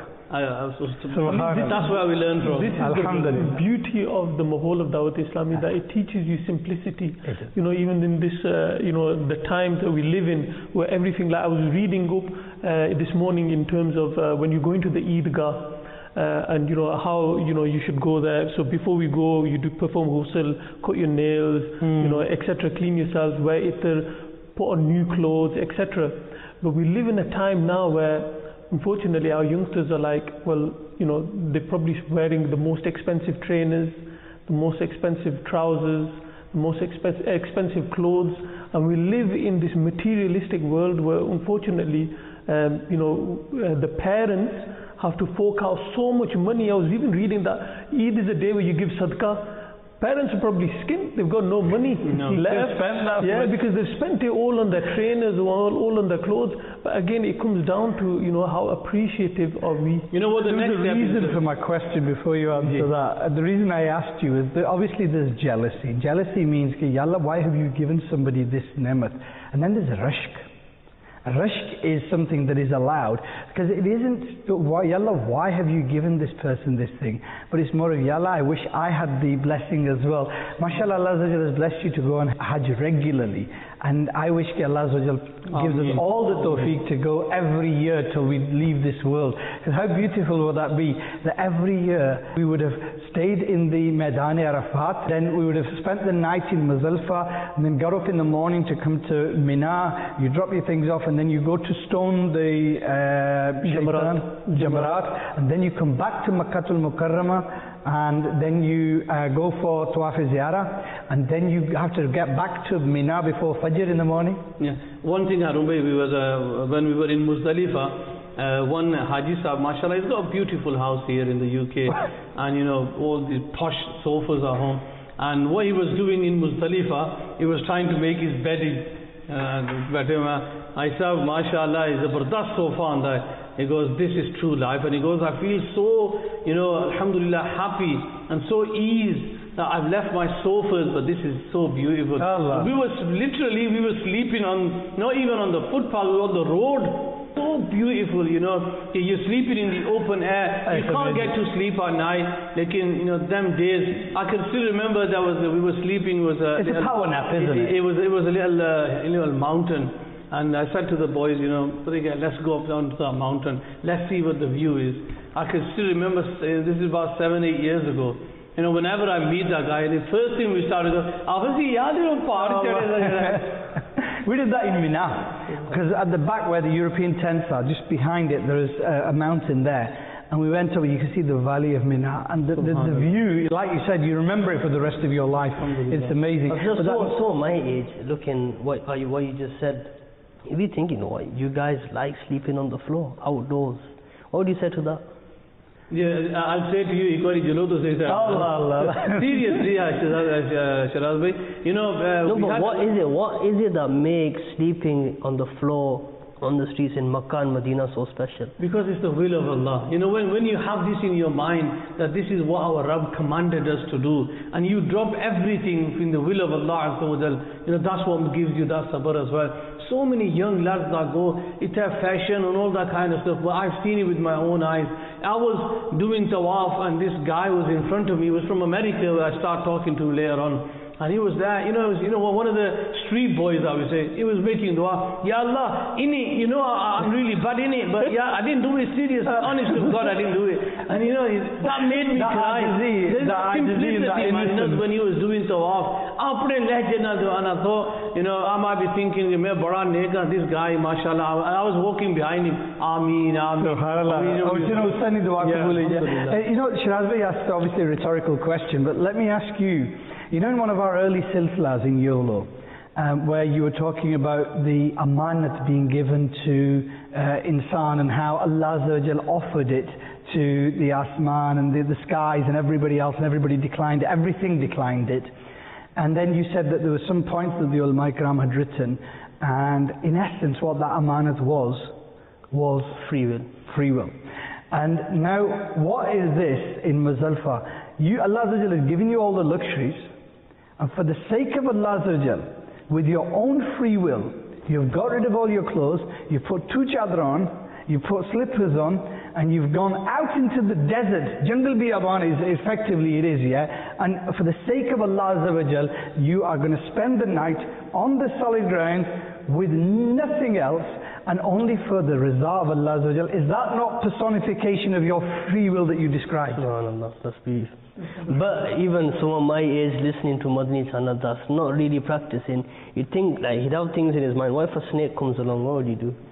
That's where we learn from. This is the beauty of the whole of Dawat Islami, that it teaches you simplicity. You know, even in this, uh, you know, the time that we live in, where everything, like I was reading up uh, this morning in terms of uh, when you go into the Eidgah, uh, and you know how you know you should go there. So before we go, you do perform ghusl, cut your nails, mm. you know, et cetera. Clean yourselves, wear itar, put on new clothes, et cetera. But we live in a time now where, unfortunately, our youngsters are like, well, you know, they're probably wearing the most expensive trainers, the most expensive trousers, the most expensive, expensive clothes, and we live in this materialistic world where, unfortunately, um, you know, uh, the parents have to fork out so much money. I was even reading that Eid is a day where you give sadaqah. Parents are probably skint, they've got no money no, left. Yeah, because they've spent it all on their trainers, all, all on their clothes. But again, it comes down to, you know, how appreciative are we. You know what the There's next a reason is for my question before you answer yeah. that. Uh, the reason I asked you is that obviously there's jealousy. Jealousy means, Ya Allah, why have you given somebody this ni'mat? And then there's rashk. Rashk is something that is allowed, because it isn't, why, Ya Allah, why have you given this person this thing? But it's more of, Ya Allah, I wish I had the blessing as well. MashaAllah, Allah has blessed you to go on Hajj regularly. And I wish Allah gives us all the tawfiq to go every year till we leave this world. Because how beautiful would that be? That every year we would have stayed in the Maidan Arafat, then we would have spent the night in Muzdalifah, and then got up in the morning to come to Mina. You drop your things off, and then you go to stone the uh, Jamarat, Jamarat, and then you come back to Makkatul Mukarramah, and then you uh, go for Tawaf Ziyarah, and then you have to get back to Mina before Fajr in the morning. Yeah. One thing, Harun Bhai, we was, uh, when we were in Muzdalifah, uh, one Haji Sahib, mashallah, he's got a beautiful house here in the U K, and you know, all the posh sofas are home. And what he was doing in Muzdalifah, he was trying to make his bedding. Uh, I said, mashallah, is a bardast sofa on that. He goes, this is true life. And he goes, I feel so, you know, alhamdulillah, happy and so ease that I've left my sofas, but this is so beautiful. Allah. We were literally, we were sleeping on, not even on the footpath, we were on the road. So beautiful, you know. You're sleeping in the open air. You can't get to sleep at night. Like in, you know, them days. I can still remember that was, we were sleeping, was a, it's a power nap, isn't it? It, it was, it was a little, uh, a little mountain. And I said to the boys, you know, let's go up down to the mountain. Let's see what the view is. I can still remember, this is about seven, eight years ago. You know, whenever I meet that guy, the first thing we started, we did that in Mina, because at the back where the European tents are, just behind it, there is a, a mountain there. And we went over, you can see the valley of Mina, and the, the, the view, like you said, you remember it for the rest of your life. It's amazing. Just so, so my age, looking what, what you just said, if you think, you know what, you guys like sleeping on the floor, outdoors, what would you say to that? Yeah, I'll say to you, Ikwari Jalo to say that. Allah, Allah. Seriously, Sharaz Bhai, you know. Uh, no, but what is it? What is it that makes sleeping on the floor, on the streets in Makkah and Medina so special? Because it's the will of Allah. You know, when, when you have this in your mind, that this is what our Rabb commanded us to do, and you drop everything in the will of Allah, you know, that's what gives you that sabr as well. So many young lads that go, it's a fashion and all that kind of stuff, but I've seen it with my own eyes. I was doing tawaf, and this guy was in front of me. He was from America, where I start talking to him later on. and he was there, you know, it was, you know, one of the street boys, I would say, he was making dua, Ya Allah, inni, you know, I, I'm really bad in it, but yeah, I didn't do it serious, honest to God, I didn't do it. And you know, that made me cry. There's simplicity in his when he was doing tawaf. Apne lehje na dua, and I thought, you know, I might be thinking, मैं बड़ा नेक है, this guy, mashallah. I was walking behind him, Ameen, Ameen. SubhanAllah. You know, Ustani dua kabul hai. You know, Shiraz bhai asked obviously a rhetorical question, but let me ask you, you know, in one of our early silsilas in YOLO, um, where you were talking about the amanat being given to uh, insan and how Allah Azza wa Jal offered it to the asman and the, the skies and everybody else, and everybody declined it, everything declined it. And then you said that there were some points that the ulama ikram had written, and in essence what that amanat was, was free will. Free will. And now, what is this in Muzdalifah? You, Allah Azza wa Jal has given you all the luxuries, and for the sake of Allah Azza wa Jal, with your own free will, you've got rid of all your clothes, you put two chadar on, you put slippers on, and you've gone out into the desert. Jungle Biyaban is effectively it is, yeah. And for the sake of Allah Azza wa Jal, you are going to spend the night on the solid ground with nothing else, and only for the reza of Allah Azza wa Jal. Is that not personification of your free will that you described? SubhanAllah, that's beautiful. But even someone my age listening to Madni Channel that's not really practicing, you think like he'd have things in his mind. What if a snake comes along? What would you do?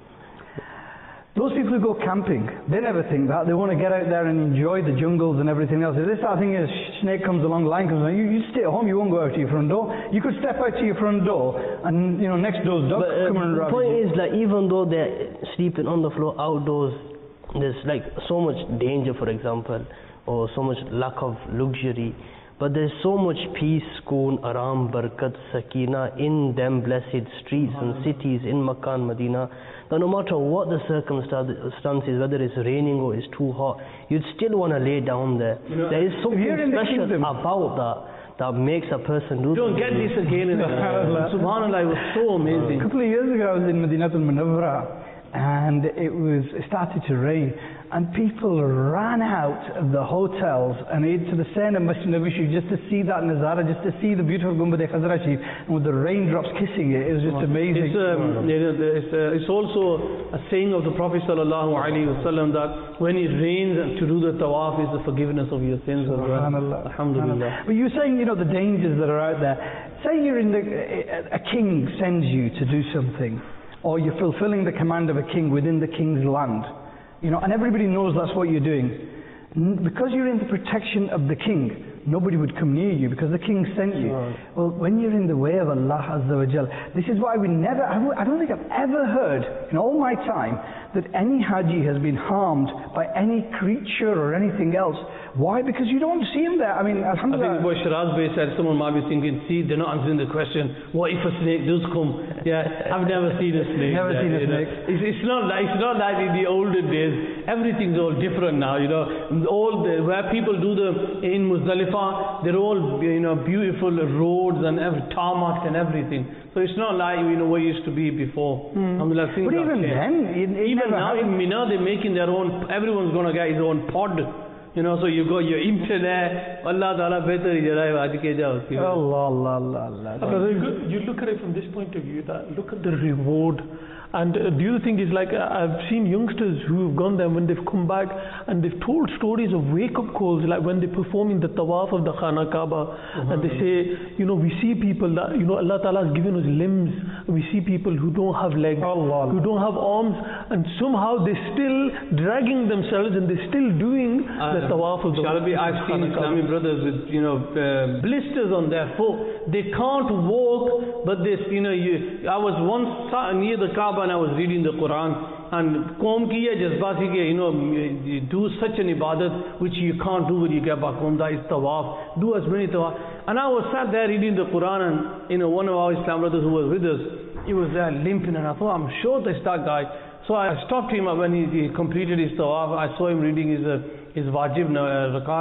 Those people who go camping, they never think that. They want to get out there and enjoy the jungles and everything else. If they start thinking a snake comes along, lion comes along, you, you stay at home, you won't go out to your front door. You could step out to your front door and, you know, next door's dog but, uh, come and the rabbit point you. is, like, even though they're sleeping on the floor outdoors, there's like so much danger, for example, or so much lack of luxury. But there's so much peace, sukoon, aram, barakat, sakina in them blessed streets and cities in Makkah and Medina, that no matter what the circumstances, whether it's raining or it's too hot, you'd still want to lay down there. You know, there is something special the about that that makes a person do. Don't get this again in the Subhanallah, it was so amazing. A couple of years ago I was in Madinatul Munawwara, and it was it started to rain, and people ran out of the hotels and into the Sayyid Masjid Nabawi just to see that Nazara, just to see the beautiful Gumbad-e-Khazra Sharif, and with the raindrops kissing it. It was just amazing. It's, um, it's, uh, it's also a saying of the Prophet sallallahu alaihi wasallam that when it rains, to do the tawaf is the forgiveness of your sins. Subhanallah. Alhamdulillah. But you're saying, you know, the dangers that are out there. Say you're in the, a king sends you to do something, or you're fulfilling the command of a king within the king's land, you know, and everybody knows that's what you're doing. Because you're in the protection of the king, nobody would come near you because the king sent you. Right. Well, when you're in the way of Allah Azza wa Jal, this is why we never, I don't think I've ever heard in all my time that any Haji has been harmed by any creature or anything else. Why? Because you don't see him there. I mean, alhamdulillah. I think what Shiraz Bey said, someone might be thinking, see, they're not answering the question, what if a snake does come? Yeah, I've never seen a snake. Never there, seen a snake. It's, it's, not like, it's not like in the olden days. Everything's all different now, you know. All the, where people do the, in Muzdalifah, they're all, you know, beautiful roads and every tarmac and everything. So it's not like, you know, what it used to be before. Mm. Alhamdulillah, but even then, it, it even now happened. in Mina, they're making their own, everyone's going to get his own pod. You know, so you got your internet, Allah Ta'ala better is alive. Allah, Allah, Allah, Allah. You look at it from this point of view, that look at the reward. And uh, do you think it's like, uh, I've seen youngsters who've gone there when they've come back and they've told stories of wake-up calls, like when they're performing the tawaf of the Khana Kaaba, uh-huh. and they say, you know, we see people that, you know, Allah Ta'ala has given us limbs, we see people who don't have legs, Allah, who don't have arms, and somehow they're still dragging themselves and they're still doing uh, the tawaf of the Shalabi, I've seen Islamic brothers with, you know, uh, blisters on their foot. They can't walk, but this, you know, you, I was once near the Kaaba and I was reading the Quran, and qawm ki ye jazba ki, you know, you do such an ibadat which you can't do when you get back home, that is tawaf. Do as many tawaf. And I was sat there reading the Quran, and, you know, one of our Islam brothers who was with us, he was there limping, and I thought, I'm sure that's that guy. So I stopped him when he, he completed his tawaf. I saw him reading his, uh, his wajib uh, rakat.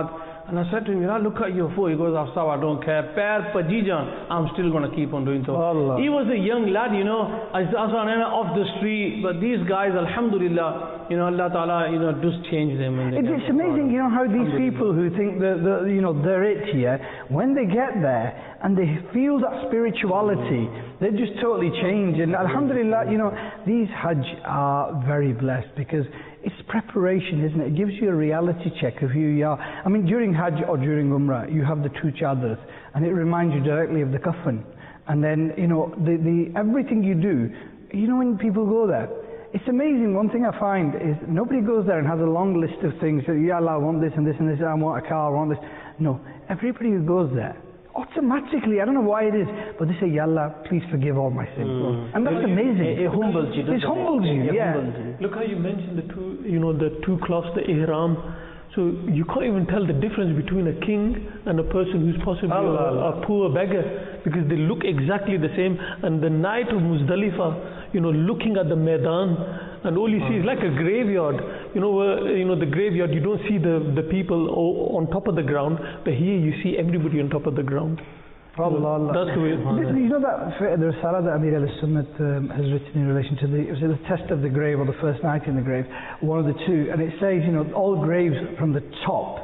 And I said to him, you know, look at your foot. He goes, Afsab, I don't care. Per pajijan, I'm still going to keep on doing so. Allah. He was a young lad, you know, I saw him off the street. But these guys, alhamdulillah, you know, Allah Ta'ala, you know, does change them. When they It's, get it's amazing, you know, how these people who think that, that, you know, they're it here, when they get there and they feel that spirituality, they just totally change. And alhamdulillah, you know, these Hajj are very blessed because it's preparation, isn't it? It gives you a reality check of who you are. I mean, during Hajj or during Umrah, you have the two chadars, and it reminds you directly of the kafan. And then, you know, the, the everything you do, you know, when people go there, it's amazing. One thing I find is nobody goes there and has a long list of things. So, yeah, Allah, I want this and this and this. I want a car. I want this. No, everybody who goes there, automatically, I don't know why it is, but they say, Ya Allah, please forgive all my sins. Mm. And that's amazing. It, it humbles you. It humbles you, it yeah. humbles you. Look how you mentioned the two, you know, the two cloths, the ihram. So you can't even tell the difference between a king and a person who's possibly Allah, a, a poor beggar, because they look exactly the same. And the night of Muzdalifah, you know, looking at the Maidan, and all you see is like a graveyard. You know, uh, you know the graveyard. You don't see the the people o- on top of the ground, but here you see everybody on top of the ground. Allah, Allah. That's the way. You know that the Risala that Amir al-Sunnat um, has written in relation to the, was it the test of the grave or the first night in the grave, one of the two, and it says, you know, all graves from the top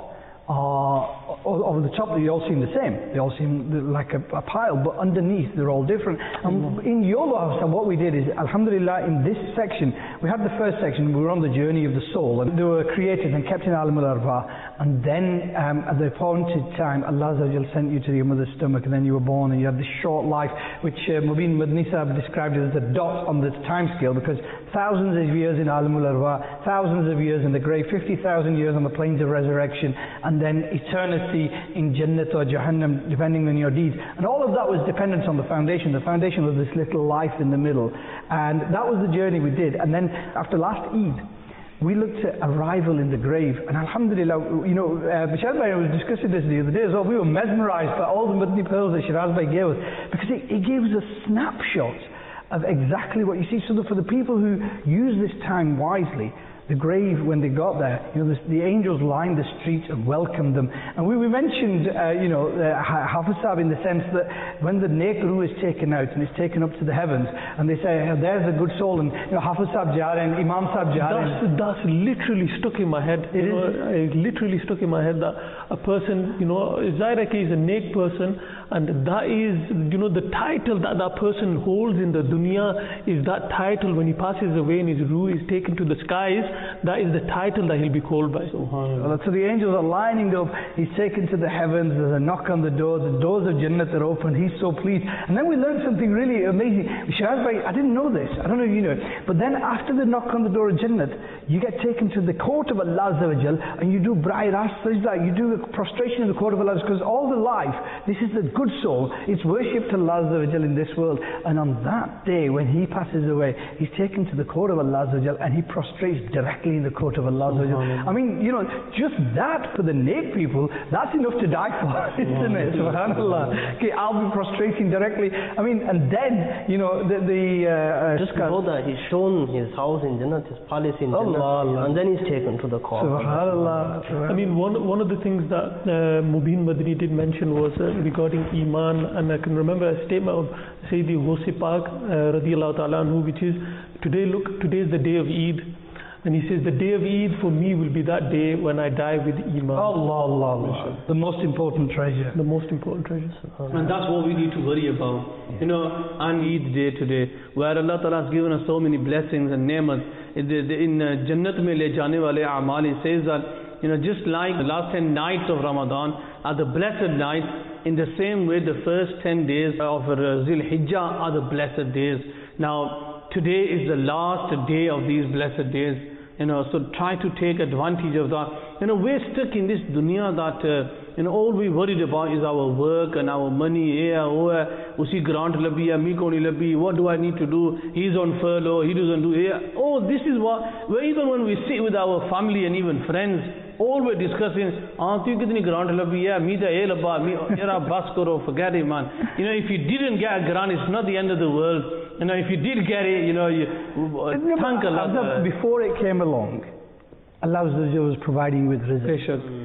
are, over the top they all seem the same, they all seem like a, a pile, but underneath they're all different. And in your house, and what we did is, alhamdulillah, in this section, we had the first section, we were on the journey of the soul, and they were created and kept in Alam al-Arba, and then um, at the appointed time, Allah Azza wa Jal sent you to your mother's stomach, and then you were born, and you had this short life, which uh, Mubin Madni Sahib described it as a dot on the time scale, because thousands of years in Alam al-Arba, thousands of years in the grave, fifty thousand years on the plains of resurrection, and then eternity in Jannat or Jahannam, depending on your deeds. And all of that was dependent on the foundation. The foundation was this little life in the middle. And that was the journey we did. And then after last Eid, we looked at arrival in the grave. And alhamdulillah, you know, uh, Bashar Bhai was discussing this the other day as well. We were mesmerized by all the Madni pearls that Shiraz Bhai gave us, because it, it gives a snapshot of exactly what you see. So that for the people who use this time wisely, the grave, when they got there, you know, the, the angels lined the streets and welcomed them. And we, we mentioned, uh, you know, uh, Hafiz Sahib, in the sense that when the Nek Ruh is taken out and it's taken up to the heavens, and they say, oh, there's a good soul, and you know, Hafiz Sahib Jaren, Imam Sahib Jaren. That's, that's literally stuck in my head. It you is. know, it literally stuck in my head that a person, you know, Zairaki is a Nek person, and that is, you know, the title that that person holds in the dunya is that title. When he passes away and his ruh is taken to the skies, that is the title that he'll be called by. Well, so the angels are lining up, he's taken to the heavens, there's a knock on the door, the doors of Jannat are open, he's so pleased. And then we learned something really amazing. Shiraz Bhai, I didn't know this, I don't know if you know it, but then after the knock on the door of Jannat, you get taken to the court of Allah Azza wa Jal, and you do Bra'i Ras Sajda, you do the prostration in the court of Allah, because all the life, this is the good soul, it's worshipped Allah Azza wa Jal in this world. And on that day, when he passes away, he's taken to the court of Allah Azza wa Jal, and he prostrates directly in the court of Allah Azza wa Jal. I mean, you know, just that for the Nek people, that's enough to die for, isn't it? Subhanallah. Okay, I'll be prostrating directly. I mean, and then, you know, the, the uh, just before that, he's shown his house in Jannat, his palace in Jannat, Allah, and then he's taken to the court. Subhanallah. Subhanallah. I mean, one one of the things that uh, Mubin Madni did mention was uh, regarding Iman, and I can remember a statement of Sayyidi Ghusi Pak uh, radiyallahu ta'ala anhu, which is, today, look, today is the day of Eid. And he says, the day of Eid for me will be that day when I die with Iman. Allah, Allah, Allah. The most important treasure. The most important treasure. And that's what we need to worry about. Yeah. You know, on Eid day today, where Allah Ta'ala has given us so many blessings and ni'mat. In uh, Jannat mein le jane wale a'mal, it says that, you know, just like the last ten nights of Ramadan are the blessed nights, in the same way the first ten days of uh, Zil Hijjah are the blessed days. Now, today is the last day of these blessed days. You know, so try to take advantage of that. You know, we're stuck in this dunya that, uh, you know, all we worried about is our work and our money. Yeah, oh, usi grant labhi, me koni labhi, what do I need to do? He's on furlough, he doesn't do. Yeah. Oh, this is what, well, even when we sit with our family and even friends, all we're discussing, ah, tu kitni grant labhi, yeah, me da eh labba, me, yara bas karo, forget it, man. You know, if you didn't get a grant, it's not the end of the world. You know, if you did get it, you know, you uh, thank Allah. Before it came along, Allah was providing with rizq. Mm.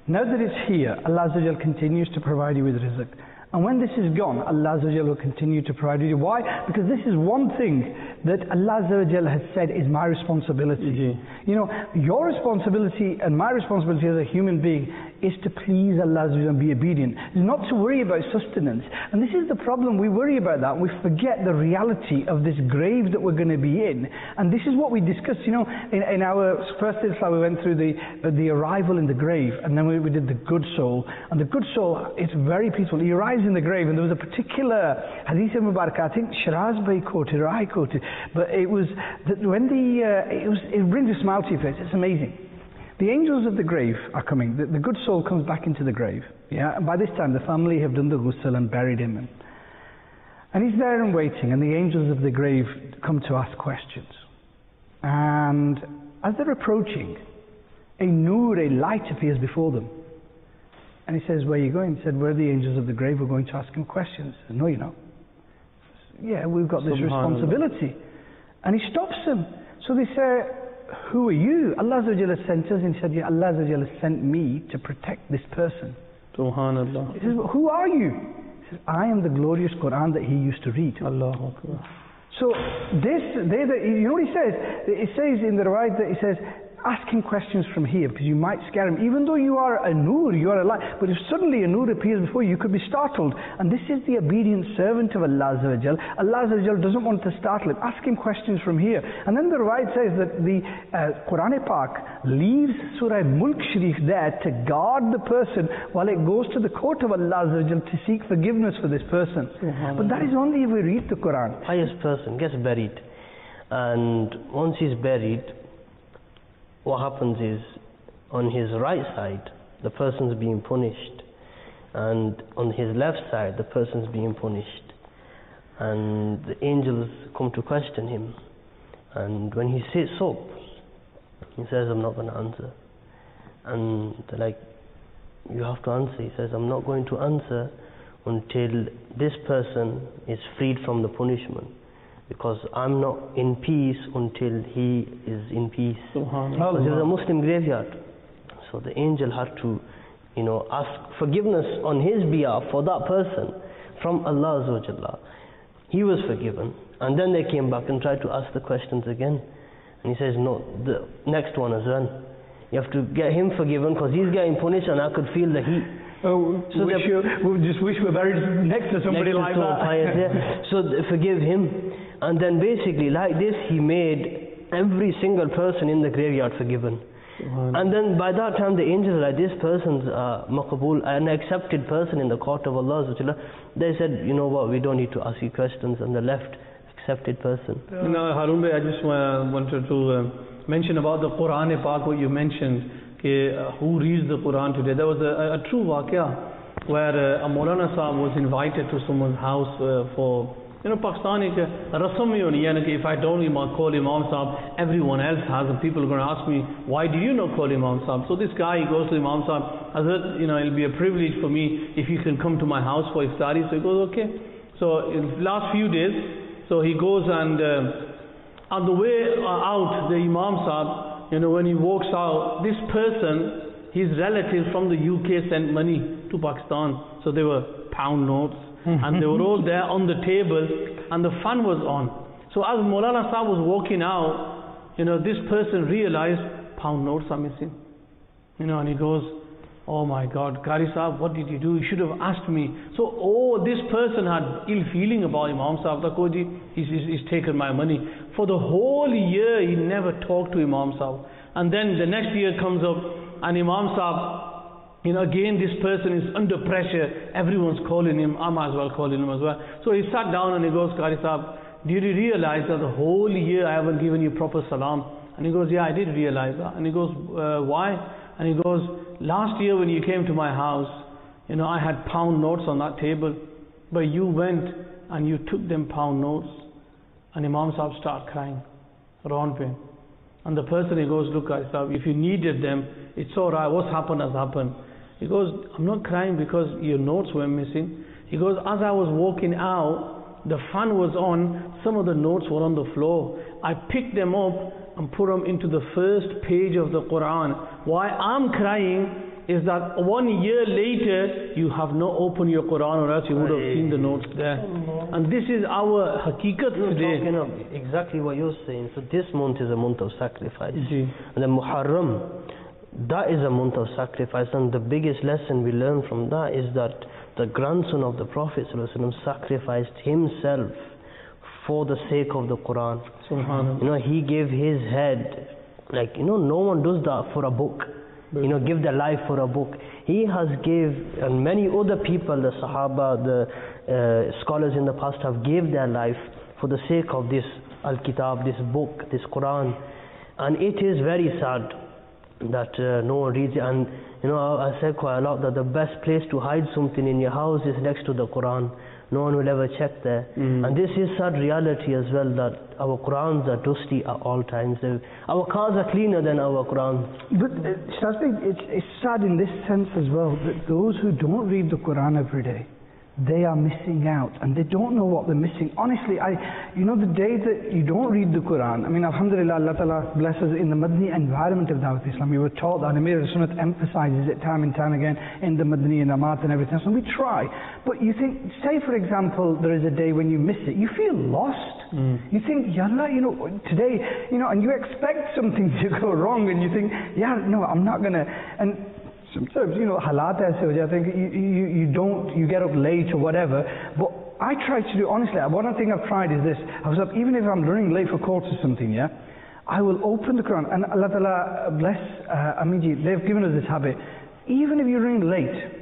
Now that it's here, Allah Azza wa Jal continues to provide you with rizq. And when this is gone, Allah Azza wa Jal will continue to provide you. Why? Because this is one thing that Allah Azza wa Jal has said is my responsibility. Mm-hmm. You know, your responsibility and my responsibility as a human being is to please Allah Azza wa Jal and be obedient. It's not to worry about sustenance. And this is the problem. We worry about that. We forget the reality of this grave that we're going to be in. And this is what we discussed. You know, in, in our first Islam, we went through the uh, the arrival in the grave, and then we, we did the good soul. And the good soul, it's very peaceful. He arrives in the grave, and there was a particular hadith of Mubarak, I think Shiraz Bey quoted or I quoted, but it was that when the uh, it was it brings a smile to your face. It's amazing. The angels of the grave are coming. The, the good soul comes back into the grave. Yeah, and by this time the family have done the ghusl and buried him, and, and he's there and waiting. And the angels of the grave come to ask questions. And as they're approaching, a nur, a light appears before them. And he says, "Where are you going?" He said, "We're the angels of the grave. We're going to ask him questions." He said, "No, you're not." "Yeah, we've got this responsibility." And he stops them. So they say, "Who are you?" Allah Azza wa Jalla sent us, and he said, "Yeah, Allah Azza wa Jalla sent me to protect this person." Subhanallah. He says, "Who are you?" He says, "I am the glorious Quran that he used to read." Allahu Akbar. So this, they, the, you know what he says? It says in the riwayat that he says, ask him questions from here, because you might scare him. Even though you are a nur, you are a light, but if suddenly a nur appears before you, you could be startled. And this is the obedient servant of Allah Azza wa Jal. Allah Azza wa Jal doesn't want to startle him. Ask him questions from here. And then the riwayat says that the uh, Quran Pak leaves Surah Mulk Sharif there to guard the person while it goes to the court of Allah Azza wa Jal to seek forgiveness for this person. But that is only if we read the Quran. Pious person gets buried, and once he's buried, what happens is, on his right side, the person's being punished, and on his left side, the person's being punished. And the angels come to question him. And when he sits up, he says, "I'm not going to answer." And they're like, "You have to answer." He says, "I'm not going to answer until this person is freed from the punishment, because I'm not in peace until he is in peace." Because it was a Muslim graveyard. So the angel had to, you know, ask forgiveness on his behalf for that person from Allah Azza wa Jalla. He was forgiven, and then they came back and tried to ask the questions again. And he says, "No, the next one as well. You have to get him forgiven, because he's getting punished and I could feel the heat." Oh, so wish you, we just wish we were buried next to somebody next like to that. Pious, yeah. So forgive him. And then basically like this, he made every single person in the graveyard forgiven. And then by that time the angels are like, this person's uh, maqbool, an accepted person in the court of Allah. They said, "You know what, we don't need to ask you questions," and they left accepted person. You know, Harun Bhai, I just uh, wanted to uh, mention about the Quran Pak, what you mentioned, okay, uh, who reads the Quran today. There was a, a, a true waqia where uh, a Maulana Sahib was invited to someone's house uh, for, you know, Pakistani rasam hi honi, yani if I don't call Imam Sahib, everyone else has, and people are going to ask me, "Why do you not call Imam Sahib?" So this guy, he goes to Imam Sahib, I said, "You know, it'll be a privilege for me if you can come to my house for iftari." So he goes, "Okay." So in the last few days, so he goes, and uh, on the way out, the Imam Sahib, you know, when he walks out, this person, his relatives from the U K sent money to Pakistan. So they were pound notes, and they were all there on the table, and the fun was on. So as Maulana Sahib was walking out, you know, this person realized pound notes are missing. You know, and he goes, "Oh my God, Qari Sahib, what did you do? You should have asked me." So, oh, this person had ill feeling about Imam Sahib. Koji, he's, he's, he's taken my money. For the whole year, he never talked to Imam Sahib. And then the next year comes up, and Imam Sahib, you know, again this person is under pressure. Everyone's calling him. I might as well call him as well. So he sat down and he goes, "Qari Sahib, did you realize that the whole year I haven't given you proper salam?" And he goes, "Yeah, I did realize that." And he goes, uh, "Why?" And he goes, "Last year when you came to my house, you know, I had pound notes on that table, but you went and you took them pound notes." And Imam Sahib started crying, around him. And the person, he goes, "Look, Qari Sahib, if you needed them, it's all right. What's happened has happened." He goes, "I'm not crying because your notes were missing." He goes, "As I was walking out, the fan was on, some of the notes were on the floor. I picked them up and put them into the first page of the Quran. Why I'm crying is that one year later you have not opened your Quran, or else you would have seen the notes there. And this is our haqiqat today. You know, exactly what you're saying. So this month is a month of sacrifice. Ji. And the Muharram, that is a month of sacrifice, and the biggest lesson we learn from that is that the grandson of the Prophet ﷺ sacrificed himself for the sake of the Quran. Subhanallah. You know, he gave his head. Like, you know, no one does that for a book. You know, give their life for a book. He has gave, and many other people, the Sahaba, the uh, scholars in the past have gave their life for the sake of this Al-Kitab, this book, this Quran. And it is very sad that uh, no one reads it. And you know, I, I said quite a lot that the best place to hide something in your house is next to the Quran. No one will ever check there. Mm. And this is sad reality as well, that our Qurans are dusty at all times. Our cars are cleaner than our Qurans. But uh, Shazbi, it's, it's sad in this sense as well, that those who don't read the Quran every day, they are missing out, and they don't know what they're missing. Honestly, I, you know, the day that you don't read the Quran, I mean, alhamdulillah, Allah Ta'ala blesses in the Madni environment of Dawat Islam. We were taught that, and Amir al-Sunnat emphasizes it time and time again in the Madni and Amat and everything, so we try. But you think, say for example, there is a day when you miss it, you feel lost. Mm. You think, Yallah, you know, today, you know, and you expect something to go wrong, and you think, yeah, no, I'm not going to, and sometimes, you know, halat aise ho jate hain ki you, you don't, you get up late or whatever. But I try to do, honestly, one thing I've tried is this. I was up, even if I'm running late for course or something, yeah, I will open the Quran, and Allah Ta'ala bless uh, Amiji, they've given us this habit. Even if you're running late,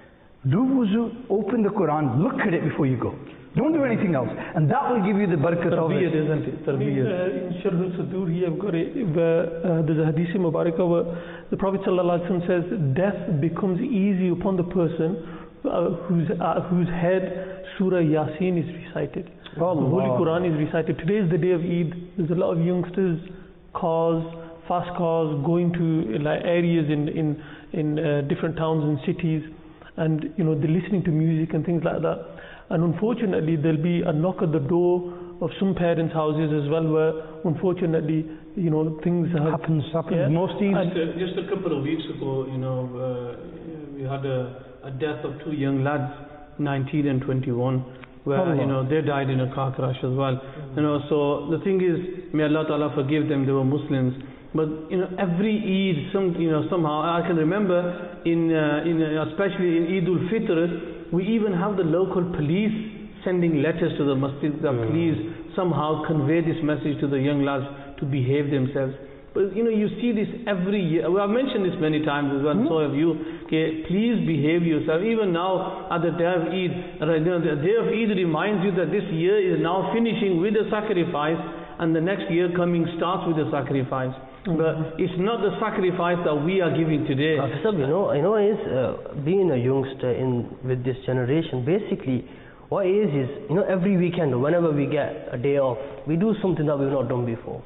do wuzu, open the Quran, look at it before you go. Don't do anything else, and that will give you the barakat of it. Isn't it? Tarbiyyat. Uh, in Sharh al-Sudur, he have got it, where uh, there's a hadith Mubarakah where the Prophet ﷺ says, death becomes easy upon the person uh, whose, uh, whose head Surah Yasin is recited. Oh, the Holy Quran is recited. Today is the day of Eid. There's a lot of youngsters, cars, fast cars, going to like areas in, in, in uh, different towns and cities, and you know, they're listening to music and things like that. And unfortunately, there'll be a knock at the door of some parents' houses as well, where unfortunately, you know, things have happens. Happens. Yeah. Most Eid. And, uh, just a couple of weeks ago, you know, uh, we had a, a death of two young lads, nineteen and twenty-one, where oh, you know they died in a car crash as well. Mm-hmm. You know, so the thing is, may Allah Ta'ala forgive them. They were Muslims. But you know, every Eid, some you know somehow I can remember in uh, in uh, especially in Eid al-Fitr. We even have the local police sending letters to the masjid that mm. please somehow convey this message to the young lads to behave themselves. But you know, you see this every year. Well, I've mentioned this many times as well, mm. so have you. Okay, please behave yourself. Even now at the day of Eid, you know, the day of Eid reminds you that this year is now finishing with a sacrifice, and the next year coming starts with a sacrifice. Mm-hmm. But it's not the sacrifice that we are giving today. Professor, you know, you know, is uh, being a youngster in with this generation. Basically, what it is is, you know, every weekend, whenever we get a day off, we do something that we've not done before.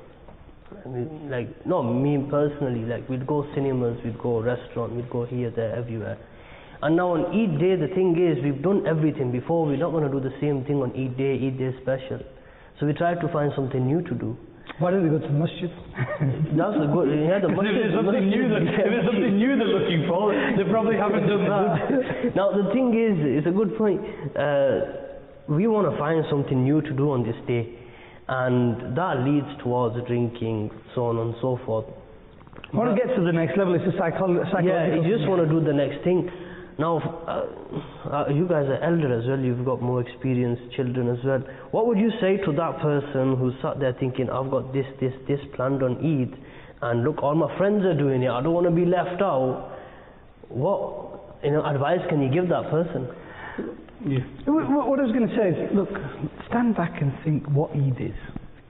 I mean, like, not me personally. Like, we'd go cinemas, we'd go restaurant, we'd go here, there, everywhere. And now on Eid day, the thing is, we've done everything before. We're not going to do the same thing on Eid day. Eid day special. So we try to find something new to do. Why don't we go to the masjid? That's a good. Yeah, the masjid. If there's something new that if there's something new they're looking for, they probably haven't done that. Now the thing is, it's a good point. Uh, we want to find something new to do on this day, and that leads towards drinking, so on and so forth. I want to get to the next level. It's a psycholo- psychological. Yeah, you just want to do the next thing. Now, uh, uh, you guys are elder as well, you've got more experienced children as well. What would you say to that person who sat there thinking, I've got this, this, this planned on Eid, and look, all my friends are doing it, I don't want to be left out. What you know, advice can you give that person? Yeah. What, what I was going to say is, look, stand back and think what Eid is.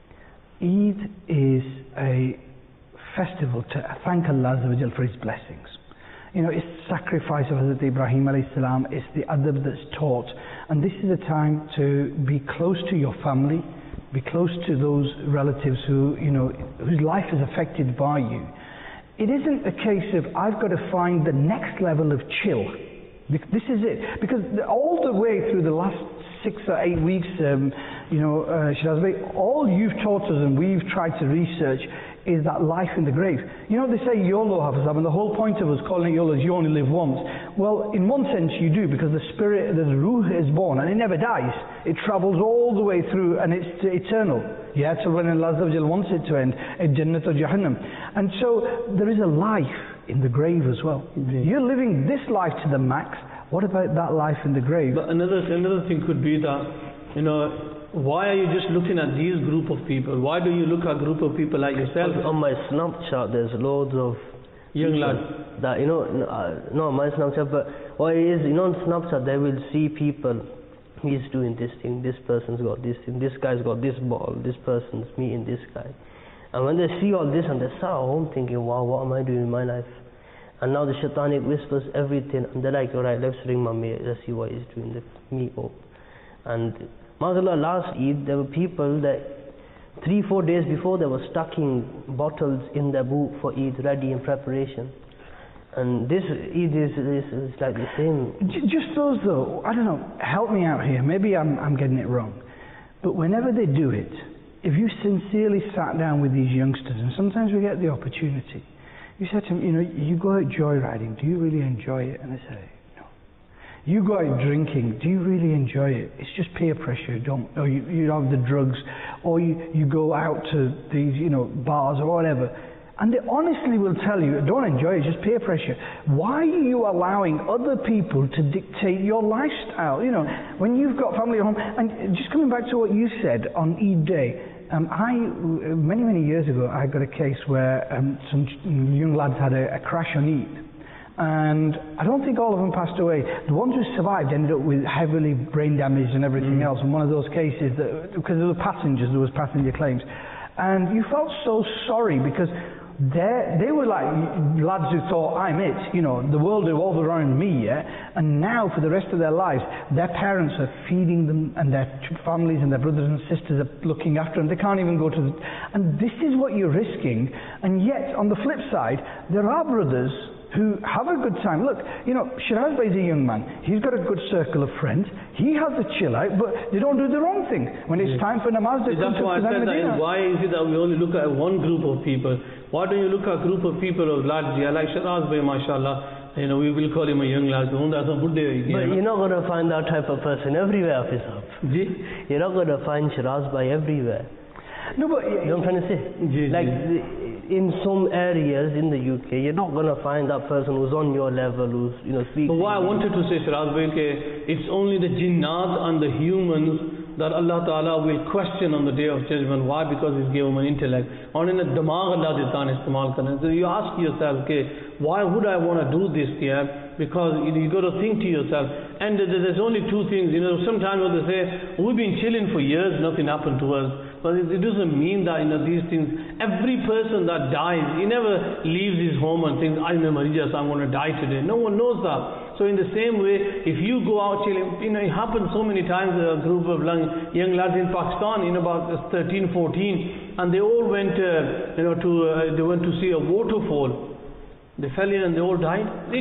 Eid is a festival to thank Allah for His blessings. You know, it's the sacrifice of Hazrat Ibrahim alayhi salam, it's the adab that's taught, and this is a time to be close to your family, be close to those relatives who, you know, whose life is affected by you. It isn't a case of I've got to find the next level of chill. This is it, because all the way through the last six or eight weeks, um, you know, uh, Shiraz Bey, all you've taught us and we've tried to research is that life in the grave. You know, they say YOLO, Hafiz, and the whole point of us calling it YOLO is you only live once. Well, in one sense you do, because the spirit, the ruh is born and it never dies. It travels all the way through and it's eternal. Yeah, till when Allah wants it to end, at Jannat or Jahannam. And so there is a life in the grave as well. Indeed. You're living this life to the max. What about that life in the grave? But another, another thing could be that, you know, why are you just looking at these group of people? Why do you look at a group of people like yourself? On my Snapchat, there's loads of young lads that, you know, uh, no, my Snapchat, but what it is, you know, on Snapchat, they will see people, he's doing this thing, this person's got this thing, this guy's got this ball, this person's meeting this guy. And when they see all this and they start at home thinking, wow, what am I doing in my life? And now the shaitanic whispers everything, and they're like, alright, let's ring my mate, let's see what he's doing, let's meet up. And MashaAllah, last Eid, there were people that three, four days before they were stocking bottles in their boot for Eid, ready in preparation. And this Eid is, is, is like the same. Just those though, I don't know, help me out here, maybe I'm, I'm getting it wrong. But whenever they do it, if you sincerely sat down with these youngsters, and sometimes we get the opportunity, you said to them, you know, you go out joyriding, do you really enjoy it? And they say, you go out drinking, do you really enjoy it? It's just peer pressure, don't, or you, you have the drugs, or you, you go out to these, you know, bars or whatever. And they honestly will tell you, don't enjoy it, it's just peer pressure. Why are you allowing other people to dictate your lifestyle? You know, when you've got family at home, and just coming back to what you said on Eid Day, um, I, many, many years ago, I got a case where um, some young lads had a, a crash on Eid. And I don't think all of them passed away. The ones who survived ended up with heavily brain damage and everything mm. else. And one of those cases, that, because there were passengers, there was passenger claims. And you felt so sorry because they were like lads who thought, I'm it, you know, the world revolves around me, yeah? And now for the rest of their lives, their parents are feeding them and their families and their brothers and sisters are looking after them. They can't even go to the... And this is what you're risking. And yet, on the flip side, there are brothers who have a good time. Look, you know, Shiraz Bey is a young man. He's got a good circle of friends. He has a chill out, but they don't do the wrong thing. When it's time for namaz, they come That's to why I said that. Why is it that we only look at one group of people? Why don't you look at a group of people of lads, yeah, like Shiraz Bey, mashallah, you know, we will call him a young lad. But you're not going to find that type of person everywhere, Hafiz. You're not going to find Shiraz Bey everywhere. No, but you know what I'm trying to say? G, like G. in some areas in the U K, you're not going to find that person who's on your level, who's, you know, speaking. But what I wanted to say, Shiraz Bey, it's only the jinnat and the humans that Allah Ta'ala will question on the day of judgment. Why? Because He's given them an intellect. And in the damag Allah istemal karna. So you ask yourself, okay, why would I want to do this here? Because you got to think to yourself. And there's only two things, you know, sometimes when they say, we've been chilling for years, nothing happened to us. But it doesn't mean that, you know, these things, every person that dies, he never leaves his home and thinks, I'm a Marija, so I'm going to die today. No one knows that. So in the same way, if you go out chilling, you know, it happens so many times, a group of young lads in Pakistan, in about thirteen, fourteen, and they all went, uh, you know, to, uh, they went to see a waterfall. They fell in and they all died. No,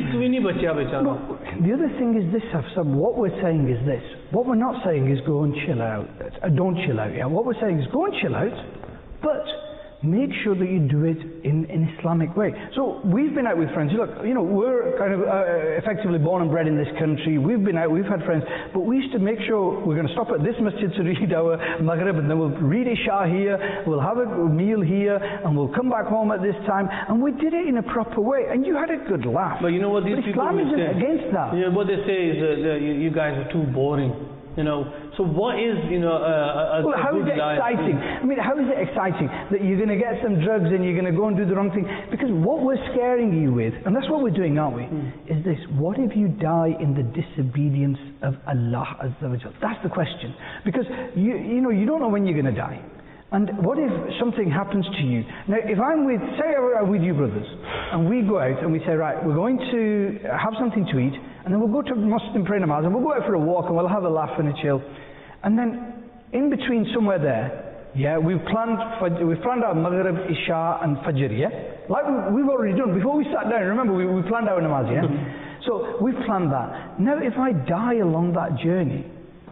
the other thing is this, Hafsa, what we're saying is this. What we're not saying is go and chill out. Uh, don't chill out, yeah. What we're saying is go and chill out, but make sure that you do it in an Islamic way. So we've been out with friends. Look, you know, we're kind of uh, effectively born and bred in this country. We've been out, we've had friends, but we used to make sure we're going to stop at this masjid to read our Maghrib, and then we'll read Isha here, we'll have a meal here, and we'll come back home at this time. And we did it in a proper way, and you had a good laugh. But you know what these but people Islam isn't say? Against that. You know, what they say is uh, you, you guys are too boring. You know, so what is, you know, uh, a, well, a how is it life? exciting? I mean, how is it exciting that you're going to get some drugs and you're going to go and do the wrong thing? Because what we're scaring you with, and that's what we're doing, aren't we? Mm. Is this, what if you die in the disobedience of Allah Azza wa Jal? That's the question. Because, you, you know, you don't know when you're going to die. And what if something happens to you? Now, if I'm with, say I'm with you brothers, and we go out and we say, right, we're going to have something to eat, and then we'll go to the mosque and pray namaz, and we'll go out for a walk, and we'll have a laugh and a chill. And then, in between somewhere there, yeah, we've planned, we've planned our Maghrib, Isha, and Fajr, yeah? Like we've already done. Before we sat down, remember, we, we planned our namaz, yeah? So, we've planned that. Now, if I die along that journey,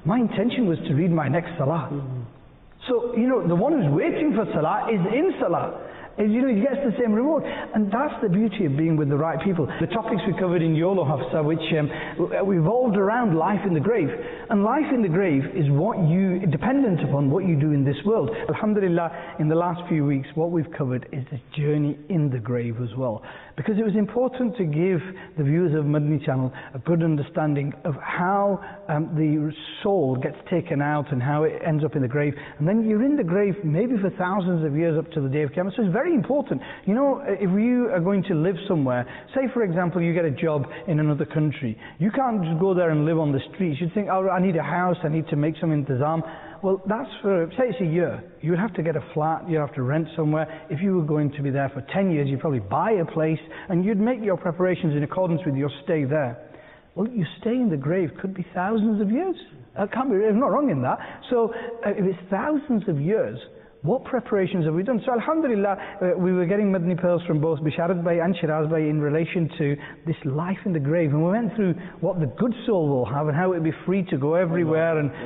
my intention was to read my next salah. Mm-hmm. So, you know, the one who's waiting for salah is in salah. Is, you know, he gets the same reward. And that's the beauty of being with the right people. The topics we covered in YOLO Hafsa, which um, revolved around life in the grave. And life in the grave is what you, dependent upon what you do in this world. Alhamdulillah, in the last few weeks, what we've covered is this journey in the grave as well. Because it was important to give the viewers of Madani Channel a good understanding of how um, the soul gets taken out and how it ends up in the grave. And then you're in the grave maybe for thousands of years up to the day of Qiyamah. So it's very important. You know, if you are going to live somewhere, say for example you get a job in another country, you can't just go there and live on the streets. You'd think, oh, I need a house, I need to make some intizam. Well, that's for, say it's a year. You would have to get a flat, you'd have to rent somewhere. If you were going to be there for ten years, you'd probably buy a place and you'd make your preparations in accordance with your stay there. Well, your stay in the grave could be thousands of years. I can't be, I'm not wrong in that. So, uh, if it's thousands of years, what preparations have we done? So Alhamdulillah, uh, we were getting Madani pearls from both Bisharat Bhai and Shiraz Bhai in relation to this life in the grave. And we went through what the good soul will have and how it will be free to go everywhere. And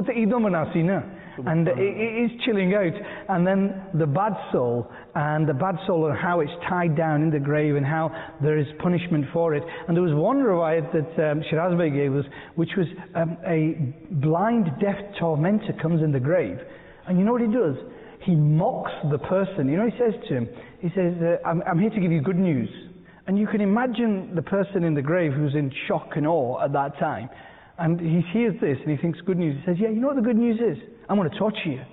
and it, it is chilling out. And then the bad soul, and the bad soul and how it's tied down in the grave and how there is punishment for it. And there was one riwayat that um, Shiraz Bhai gave us, which was um, a blind, deaf tormentor comes in the grave. And you know what he does? He mocks the person. You know, he says to him, he says, uh, I'm, I'm here to give you good news. And you can imagine the person in the grave who's in shock and awe at that time. And he hears this and he thinks good news. He says, yeah, you know what the good news is? I'm going to torture you.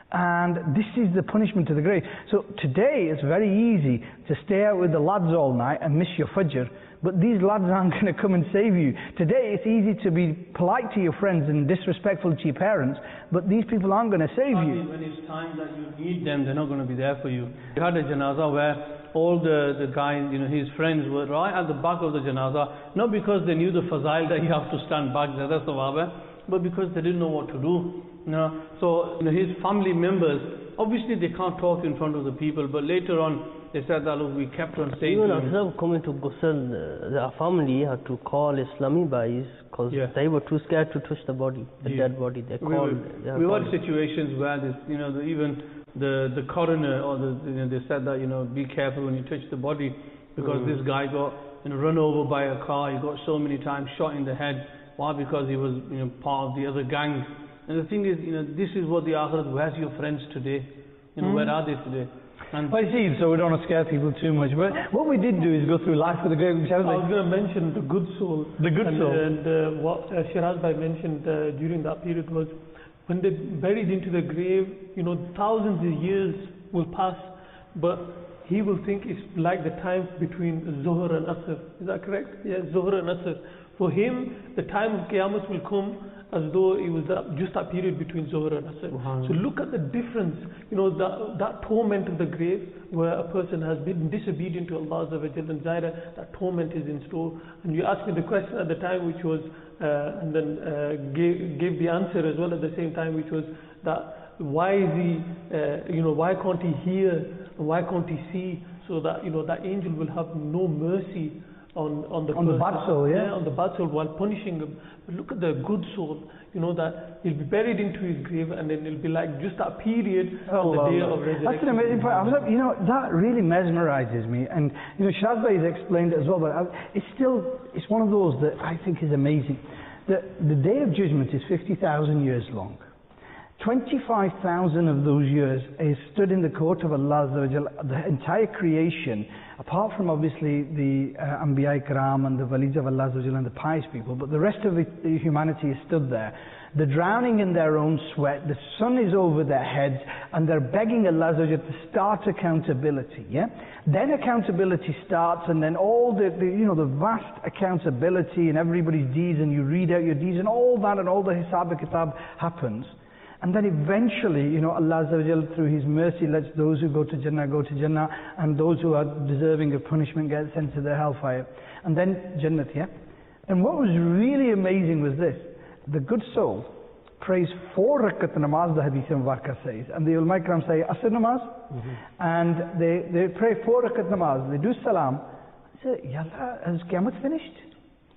And this is the punishment to the grave. So today it's very easy to stay out with the lads all night and miss your fajr. But these lads aren't going to come and save you. Today it's easy to be polite to your friends and disrespectful to your parents, but these people aren't going to save you. When it's time that you need them, they're not going to be there for you. We had a janazah where all the, the guys, you know, his friends were right at the back of the janazah, not because they knew the fazail that you have to stand back, that's the but because they didn't know what to do. You know? So you know, his family members, obviously they can't talk in front of the people, but later on they said that look, we kept on saying even after coming to Ghusl, uh, our family had to call Islami Bhais because yeah. they were too scared to touch the body, the yeah. dead body. They called. We, we had situations where this, you know, the, even the the coroner or the, you know, they said that, you know, be careful when you touch the body, because mm. this guy got, you know, run over by a car. He got so many times shot in the head. Why? Because he was, you know, part of the other gang. And the thing is, you know, this is what the Akhirat. Where's your friends today? You know, mm. where are they today? And I see, so we don't want to scare people too much. But what we did do is go through life with the grave. I was going to mention the good soul. The good and, soul. And uh, what uh, Shiraz Bhai mentioned uh, during that period was when they buried into the grave, you know, thousands of years will pass, but he will think it's like the time between Zuhr and Asr. Is that correct? Yeah, Zuhr and Asr. For him, the time of Qiyamah will come as though it was that, just that period between Zuhr and Asr. So look at the difference, you know, that, that torment of the grave where a person has been disobedient to Allah Azza wa Jalla and Zaira, that torment is in store. And you asked me the question at the time, which was, uh, and then uh, gave, gave the answer as well at the same time, which was that why is he, uh, you know, why can't he hear, and why can't he see, so that, you know, that angel will have no mercy on, on the on the bad soul, yeah? yeah, on the bad soul while punishing him. But look at the good soul, you know, that he'll be buried into his grave, and then it'll be like just that period oh, on the day Allah. of resurrection. That's an amazing point. I was like, you know, that really mesmerizes me. And you know, Shiraz Bhai has explained it as well, but I, it's still, it's one of those that I think is amazing. The, the day of judgment is fifty thousand years long. twenty-five thousand of those years is stood in the court of Allah Azza wa Jalla. The entire creation, apart from obviously the uh, Anbiya Ikram and the Walids of Allah Azza wa Jalla and the pious people, but the rest of the, the humanity is stood there. They're drowning in their own sweat, the sun is over their heads, and they're begging Allah Azza wa Jalla to start accountability, yeah? Then accountability starts, and then all the, the, you know, the vast accountability and everybody's deeds, and you read out your deeds, and all that, and all the Hisab Kitab happens. And then eventually, you know, Allah Azza wa Jalla, through His mercy, lets those who go to Jannah go to Jannah, and those who are deserving of punishment get sent to the hellfire. And then Jannat, yeah? And what was really amazing was this. The good soul prays four rakat namaz, the Hadith Mubarakah says. And the ulama ikram say Asr namaz. Mm-hmm. And they, they pray four rakat namaz. They do salam. They say, Ya Allah, has Qiyamah finished?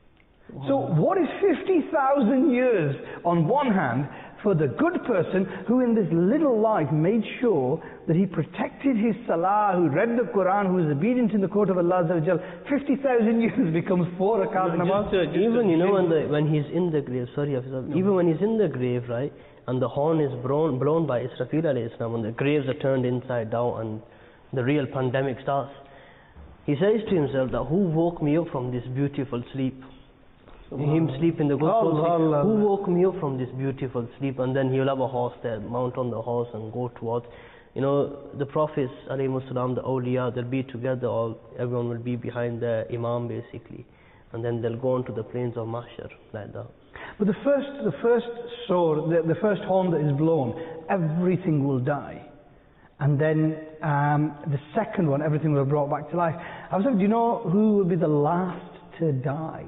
So what is fifty thousand years on one hand for the good person who in this little life made sure that he protected his salah, who read the Quran, who was obedient in the court of Allah Azza wa Jal, fifty thousand years becomes four rakat namaz. Just, uh, just Even, you know, a- when, the, when he's in the grave, sorry, Hafiz, even when he's in the grave, right, and the horn is blown, blown by Israfil alayhi salam, when the graves are turned inside down and the real pandemic starts, he says to himself that who woke me up from this beautiful sleep? Him sleep in the good soul Allah, sleep. Allah. Who woke me up from this beautiful sleep? And then he'll have a horse there, mount on the horse and go towards. You know, the prophets, alayhi salam, the awliya, they'll be together, all, everyone will be behind the imam basically. And then they'll go on to the plains of mahshar, like that. But the first, the first sword, the, the first horn that is blown, everything will die. And then um, the second one, everything will be brought back to life. I was like, do you know who will be the last to die?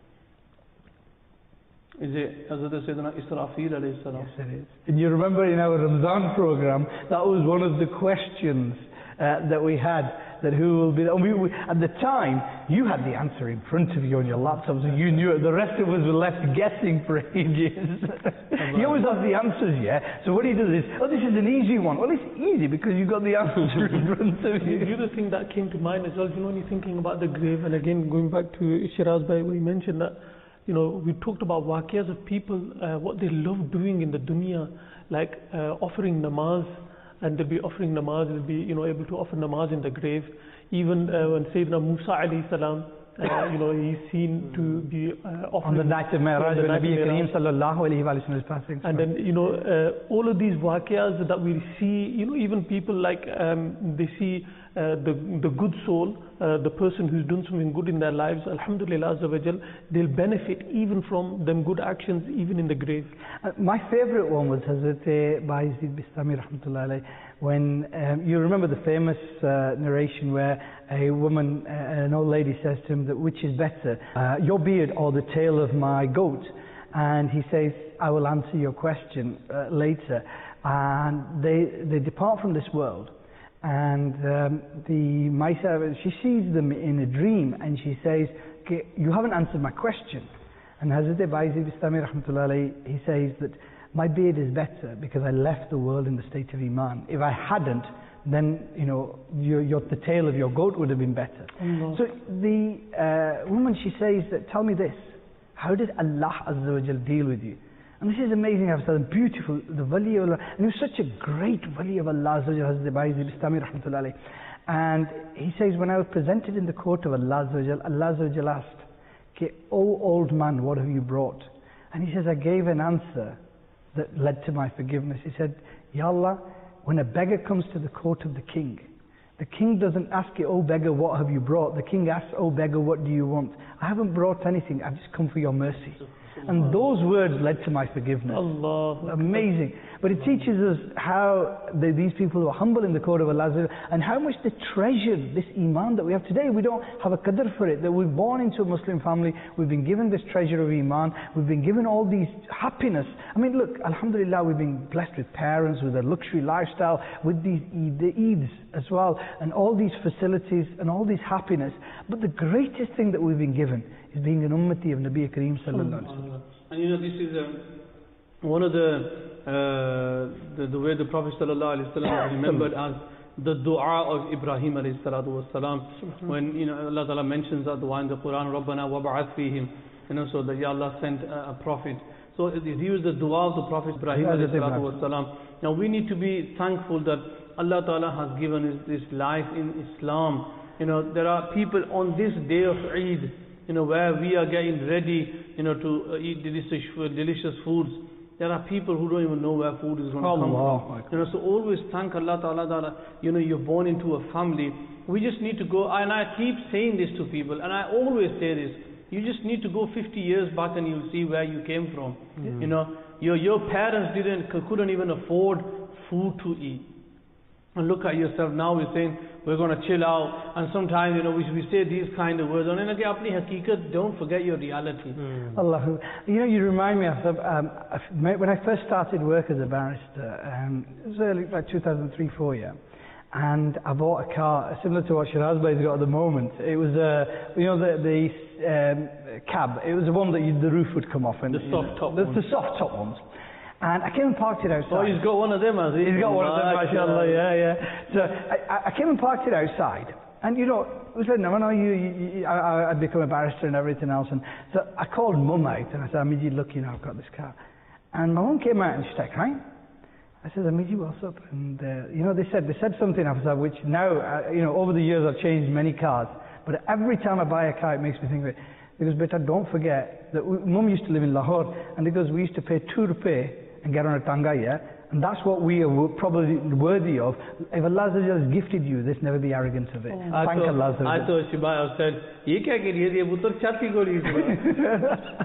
Is it Hazrat Sayyidina Israfil alayhi salam? Yes, it is. And you remember in our Ramzan program, that was one of the questions uh, that we had, that who will be, and we, we, at the time, you had the answer in front of you on your laptop, so you knew it. The rest of us were left guessing for ages. He always has the answers, yeah? So what he does is, oh, this is an easy one. Well, it's easy because you got the answer in front of you. The other thing that came to mind as well, you know, when you're thinking about the grave, and again, going back to Shiraz Bhai, where he mentioned that, you know, we talked about waqiyas of people, uh, what they love doing in the dunya, like uh, offering namaz, and they'll be offering namaz, they'll be, you know, able to offer namaz in the grave. Even uh, when Sayyidina Musa alayhi salam, uh, you know, he's seen to be uh, offering... On the night of Mi'raj, on the when night of Nabi Mi'raj. Kareem sallallahu alayhi wa sallam is passing. And then, you know, uh, all of these waqiyas that we see, you know, even people like, um, they see uh, the, the good soul, uh, the person who's done something good in their lives, alhamdulillah azza wa jal, they'll benefit even from them good actions, even in the grave. Uh, my favourite one was Hazrat Bayezid Bistami rahmatullah alayhi, when um, you remember the famous uh, narration where a woman, uh, an old lady says to him that which is better, uh, your beard or the tail of my goat? And he says, I will answer your question uh, later. And they, they depart from this world. And um, the Maisa, she sees them in a dream and she says, okay, you haven't answered my question. And Hazrat Bayezid Bistami rahmatullah alayhi, he says that my beard is better because I left the world in the state of Iman. If I hadn't, then, you know, your, your, the tail of your goat would have been better. Allah. So the uh, woman, she says that, tell me this, how did Allah Azza wa Jal deal with you? And this is amazing, I've said, beautiful, the wali of Allah, and he was such a great wali of Allah Azza wa Jal, Hazrat Bayezid Bistami rahmatullah alayhi. And he says, when I was presented in the court of Allah Azza wa Jal, Allah Azza wa Jal asked, okay, oh old man, what have you brought? And he says, I gave an answer that led to my forgiveness. He said, Ya Allah, when a beggar comes to the court of the king, the king doesn't ask you, oh beggar, what have you brought? The king asks, oh beggar, what do you want? I haven't brought anything, I've just come for your mercy. And those words led to my forgiveness. Allah. Amazing. But it teaches us how the, these people were humble in the court of Allah and how much they treasured this iman that we have today. We don't have a qadr for it, that we're born into a Muslim family, we've been given this treasure of iman, we've been given all these happiness. I mean, look, alhamdulillah, we've been blessed with parents, with a luxury lifestyle, with these Eid, the Eids as well, and all these facilities and all this happiness. But the greatest thing that we've been given is being an ummati of Nabi Kareem sallallahu alaihi wasallam. And you know, this is uh, one of the, uh, the the way the Prophet sallallahu alaihi wasallam is remembered as the dua of Ibrahim alayhi salatu wasalam. When, you know, Allah Ta'ala mentions that dua in the Quran, Rabbana wab'ath fihim, you know, so that Ya Allah sent a, a prophet. So it is used the dua of the Prophet Ibrahim alayhi salatu wasalam. Now we need to be thankful that Allah Ta'ala has given us this life in Islam. You know, there are people on this day of Eid, you know, where we are getting ready, you know, to uh, eat delicious, delicious foods. There are people who don't even know where food is going to come from. You know, so always thank Allah Ta'ala that, you know, you're born into a family. We just need to go, and I keep saying this to people, and I always say this, you just need to go fifty years back and you'll see where you came from. Mm. You know, your, your parents didn't, couldn't even afford food to eat. And look at yourself now, we're saying we're going to chill out, and sometimes, you know, we, we say these kind of words, and then again, apni haqiqat, don't forget your reality. Mm. Allah, you know, you remind me of, um, when I first started work as a barrister, um, it was early, like two thousand three, four, yeah, and I bought a car similar to what Shiraz Bhai's got at the moment. It was a, you know, the, the um, cab. It was the one that you, the roof would come off. And, The soft top the, ones. the soft top ones. And I came and parked it outside. Oh, he's got one of them, has he? He's got one of them, Mashallah. mashallah, yeah, yeah. So I, I came and parked it outside. And you know, it was like, no, no, you, you, you I, I'd become a barrister and everything else. And so I called Mum out and I said, Amiji, look, you know, I've got this car. And my mum came out and she's like, crying. I said, Amiji, what's up? And, uh, you know, they said, they said something after that, which now, uh, you know, over the years I've changed many cars. But every time I buy a car, it makes me think of it. Because, beta, don't forget that we, Mum used to live in Lahore. And because we used to pay two rupees and get on a tanga, yeah? And that's what we are probably worthy of. If Allah has gifted you, let's never be arrogant of it. I Thank thought, Allah. I thought Shibaya said, ye kya kar rahi hai, putar chatti ko rahi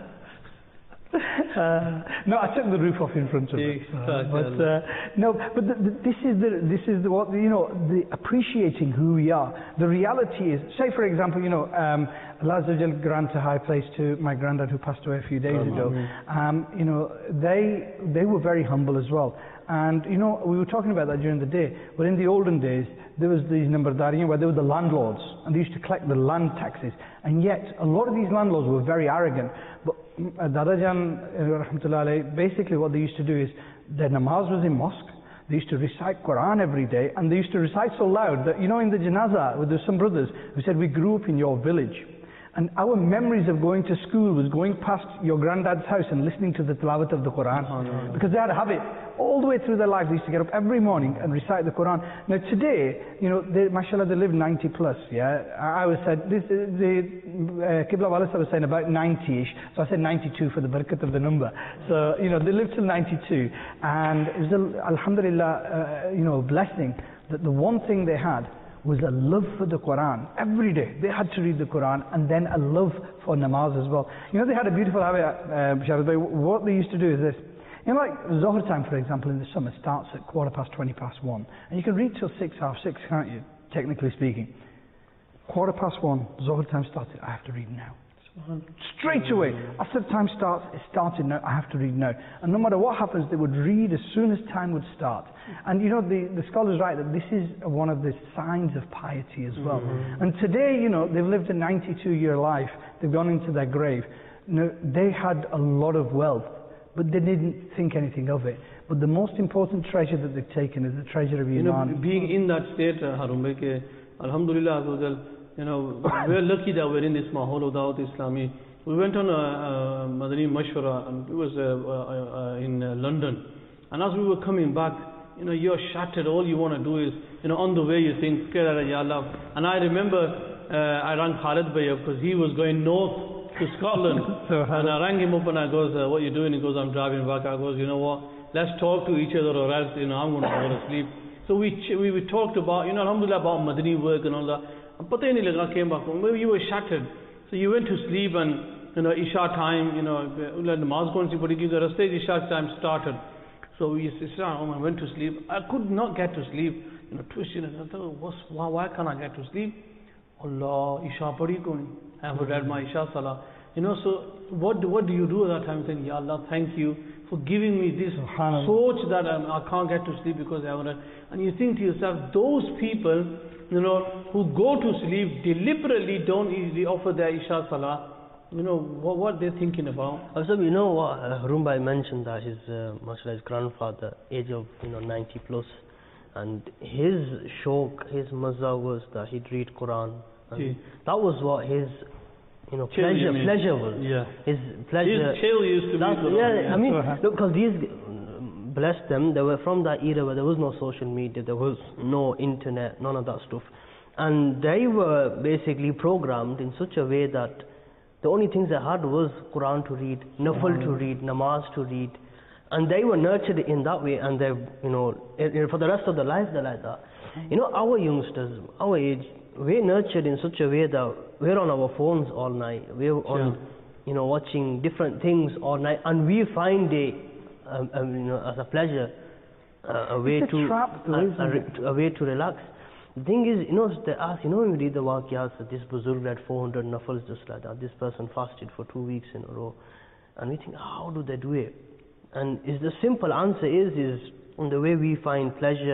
Uh, no, I took the roof off in front of it. Uh, but uh, no, but the, the, this is the this is the, what you know. The appreciating who we are. The reality is, say for example, you know, um, Allah Azza wa Jal grant a high place to my granddad who passed away a few days ago. Um, you know, they they were very humble as well. And you know, we were talking about that during the day. But in the olden days, there was these numberdariyan where they were the landlords, and they used to collect the land taxes. And yet, a lot of these landlords were very arrogant. But uh, Dadajan, uh, rahmatullah alayhi, basically what they used to do is, their namaz was in mosque. They used to recite Quran every day, and they used to recite so loud that, you know, in the janazah, there were some brothers who said, we grew up in your village. And our memories of going to school was going past your granddad's house and listening to the tilawat of the Quran. Oh, no. Because they had a habit. All the way through their lives, they used to get up every morning and recite the Quran. Now today, you know, they, mashallah, they live ninety plus, yeah. I, I was said, this, the uh, Qibla Wala was saying about ninety-ish, so I said ninety-two for the barakat of the number. So, you know, they lived till ninety-two. And it was, a, alhamdulillah, uh, you know, blessing that the one thing they had was a love for the Quran. Every day they had to read the Quran, and then a love for namaz as well. You know, they had a beautiful habit, uh, Sharad Bhai. What they used to do is this. You know, like Zohar time, for example, in the summer starts at quarter past twenty past one. And you can read till six, half six, can't you? Technically speaking. Quarter past one, Zohar time started, I have to read now. Straight away. After the time starts, it started now, I have to read now. And no matter what happens, they would read as soon as time would start. And you know, the, the scholars write that this is one of the signs of piety as well. Mm-hmm. And today, you know, they've lived a ninety-two year life, they've gone into their grave. You know, they had a lot of wealth, but they didn't think anything of it. But the most important treasure that they've taken is the treasure of Iman. You know, being in that state, uh, Harun Bhai, ke, Alhamdulillah, you know, we're lucky that we're in this mahal of Dawat Islami. We went on a, a Madani Mashwara, and it was uh, uh, uh, in uh, London. And as we were coming back, you know, you're shattered. All you want to do is, you know, on the way you think, Ya Allah. And I remember uh, I rang Khalid Bhai because he was going north to Scotland. So, and I rang him up and I goes, uh, what are you doing? He goes, I'm driving back. I goes, you know what, let's talk to each other or else, you know, I'm going to go to sleep. So we, we, we talked about, you know, Alhamdulillah, about Madani work and all that. Pata nahi laga, came back home. Maybe you were shattered. So you went to sleep and, you know, Isha time, you know, namaz kaun si padi ki, the rasta Isha time started. So we Isha, oh, I went to sleep. I could not get to sleep. You know, twisting and I thought, what's, why, why can't I get to sleep? Allah, Isha padi kaun. I have read my Isha Salah. You know, so what do, what do you do at that time? Saying, Ya Allah, thank you for giving me this soch that um, I can't get to sleep because I haven't read. And you think to yourself, those people, you know, who go to sleep deliberately don't easily offer their Isha Salah, you know, what, what they're thinking about. Also, you know what, uh, Harun Bhai mentioned that his, uh, mashallah, his grandfather, age of, you know, ninety plus, and his shauq, his mazza was that he'd read Quran. And yeah. That was what his, you know, chill, pleasure, you pleasure was. Yeah. His pleasure. His chill used to be Quran. Yeah, yeah, I mean, look, because these, bless them, they were from that era where there was no social media, there was no internet, none of that stuff. And they were basically programmed in such a way that the only things they had was Quran to read, Nafal mm-hmm. to read, Namaz to read. And they were nurtured in that way, and they, you know, for the rest of their life they're like that. You know, our youngsters, our age, we're nurtured in such a way that we're on our phones all night, we're on, yeah. you know, watching different things all night, and we find it, um, um, you know, as a pleasure, uh, a way it's a to, trap, though, a, a, a way to relax. The thing is, you know, they ask, you know, when we read the waqiyas that this Buzurg read four hundred nafals just like that, this person fasted for two weeks in a row, and we think, how do they do it? And is the simple answer is, is the way we find pleasure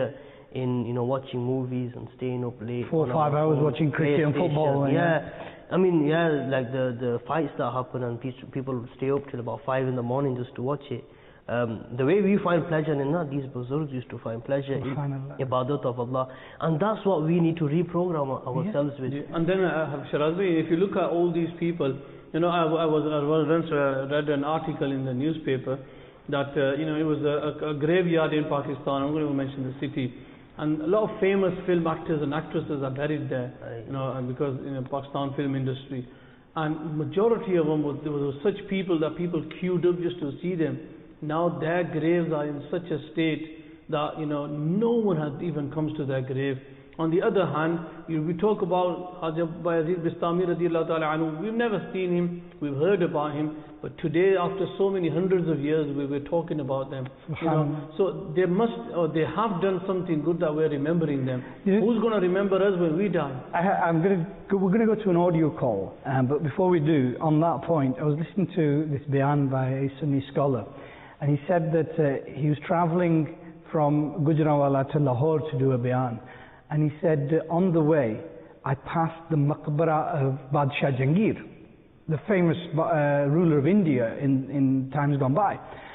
in, you know, watching movies and staying up late. Four or five hours watching cricket and football. Yeah. yeah. I mean, yeah, like the, the fights that happen and pe- people stay up till about five in the morning just to watch it. Um, the way we find pleasure in that, these Buzurgs used to find pleasure in ibadat of Allah. And that's what we need to reprogram ourselves yeah. with. Yeah. And then, uh, Shirazbi, if you look at all these people, you know, I, I was I once uh, read an article in the newspaper that, uh, you know, it was a, a, a graveyard in Pakistan. I'm going to mention the city. And a lot of famous film actors and actresses are buried there, right. you know, because in you know, Pakistan film industry. And majority of them, was, there were such people that people queued up just to see them. Now their graves are in such a state that, you know, no one has even comes to their grave. On the other hand, you know, we talk about Hajj Bayazid Bistami radiallahu ta'ala anhu. We've never seen him, we've heard about him, but today, after so many hundreds of years, we were talking about them. You know, so they must, or they have done something good that we're remembering them. Yeah. Who's going to remember us when we die? I, I'm going to, we're going to go to an audio call, um, but before we do, on that point, I was listening to this bayan by a Sunni scholar, and he said that uh, he was traveling from Gujranwala to Lahore to do a bayan. And he said, uh, on the way, I passed the maqbara of Badshah Jahangir, the famous uh, ruler of India in, in times gone by.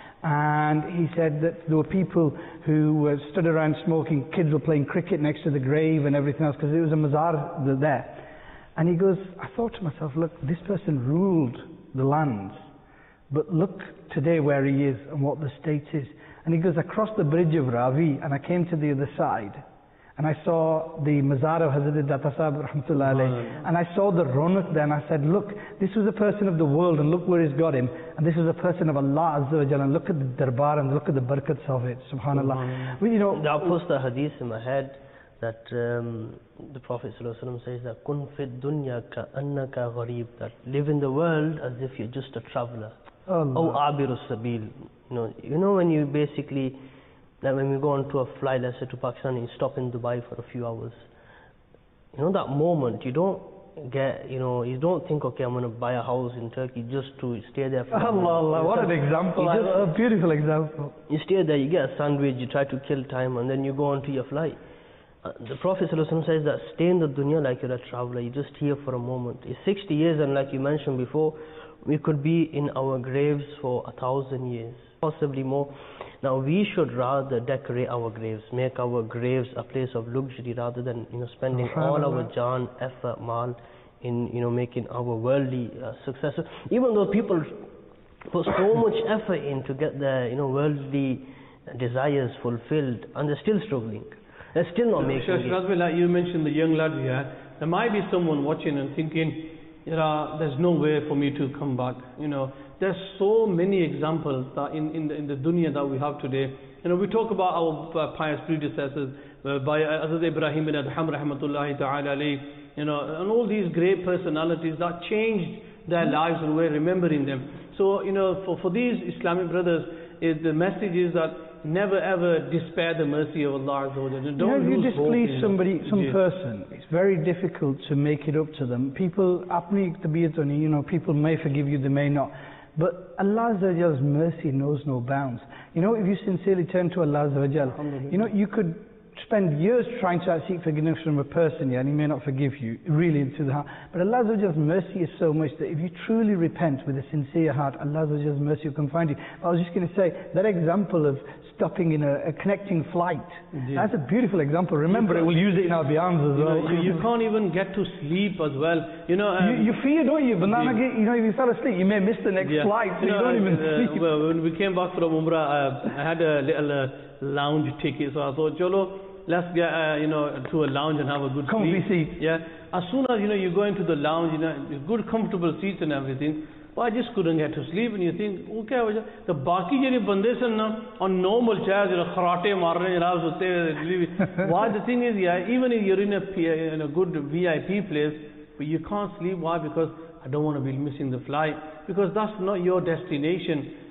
And he said that there were people who uh, stood around smoking, kids were playing cricket next to the grave and everything else, because it was a mazar there. And he goes, I thought to myself, look, this person ruled the lands, but look today where he is and what the state is. And he goes, I crossed the bridge of Ravi and I came to the other side. And I saw the mazar of Hazrat Datta Sahib rahmatullah alayhi, and I saw the ronak there, and I said, look, this was a person of the world, and look where he's got him, and this was a person of Allah Azza wa Jalla, and look at the darbar, and look at the barakats of it, subhanallah. Well, you know, that puts the hadith in my head, that um, the Prophet ﷺ says that, kun fid dunya ka annaka gharib, that live in the world as if you're just a traveler. Oh, abiru sabil. You know, you know when you basically, like when we go on to a flight, let's say to Pakistan, you stop in Dubai for a few hours. You know that moment, you don't get, you know, you don't think, okay, I'm going to buy a house in Turkey just to stay there for Allah, Allah, what an example, just, a beautiful example. You stay there, you get a sandwich, you try to kill time, and then you go on to your flight. Uh, the Prophet ﷺ says that stay in the dunya like you're a traveler, you're just here for a moment. It's sixty years, and like you mentioned before, we could be in our graves for a thousand years, possibly more. Now we should rather decorate our graves, make our graves a place of luxury rather than, you know, spending all our jaan, effort, mal in, you know, making our worldly uh, successful. Even though people put so much effort in to get their, you know, worldly desires fulfilled, and they're still struggling. They're still not making sure, it. Like you mentioned the young lads here, there might be someone watching and thinking, you know, there's no way for me to come back, you know. There's so many examples that in, in, the, in the dunya that we have today. You know, we talk about our uh, pious predecessors, uh, by Hazrat Ibrahim bin Adham rahmatullahi ta'ala alayhi, you know, and all these great personalities that changed their lives, and we're remembering them. So, you know, for, for these Islamic brothers, is the message is that never ever despair the mercy of Allah Azza wa Jalla. Don't you know, if you lose displease hope, somebody, some yeah. person, it's very difficult to make it up to them. People, you know, people may forgive you, they may not. But Allah Azza wa Jalla's mercy knows no bounds. You know, if you sincerely turn to Allah Azza wa Jalla, you know, you could spend years trying to seek forgiveness from a person, yeah, and he may not forgive you, really into the heart. But Allah Azza wa Jalla's mercy is so much that if you truly repent with a sincere heart, Allah Azza wa Jalla's mercy will come find you. I was just going to say, that example of stopping in a, a connecting flight, yeah. that's a beautiful example. Remember, it will use it in our bayans as well. You, know, you, you can't even get to sleep as well. You know, um, you, you fear, don't you? But yeah. you know, if you fell asleep, you may miss the next yeah. flight, so you, know, you don't even uh, sleep. Well, when we came back from Umrah, uh, I had a little uh, lounge ticket, so I thought, Cholo, let's get, uh, you know, to a lounge and have a good comfy sleep. seat. Yeah. As soon as, you know, you go into the lounge, you know, good comfortable seats and everything, but I just couldn't get to sleep, and you think, okay, the baki jehde bande san na on normal chairs, you know, kharate mar rahe janab sote. Why? The thing is, yeah, even if you're in a in a good V I P place, but you can't sleep. Why? Because I don't want to be missing the flight, because that's not your destination.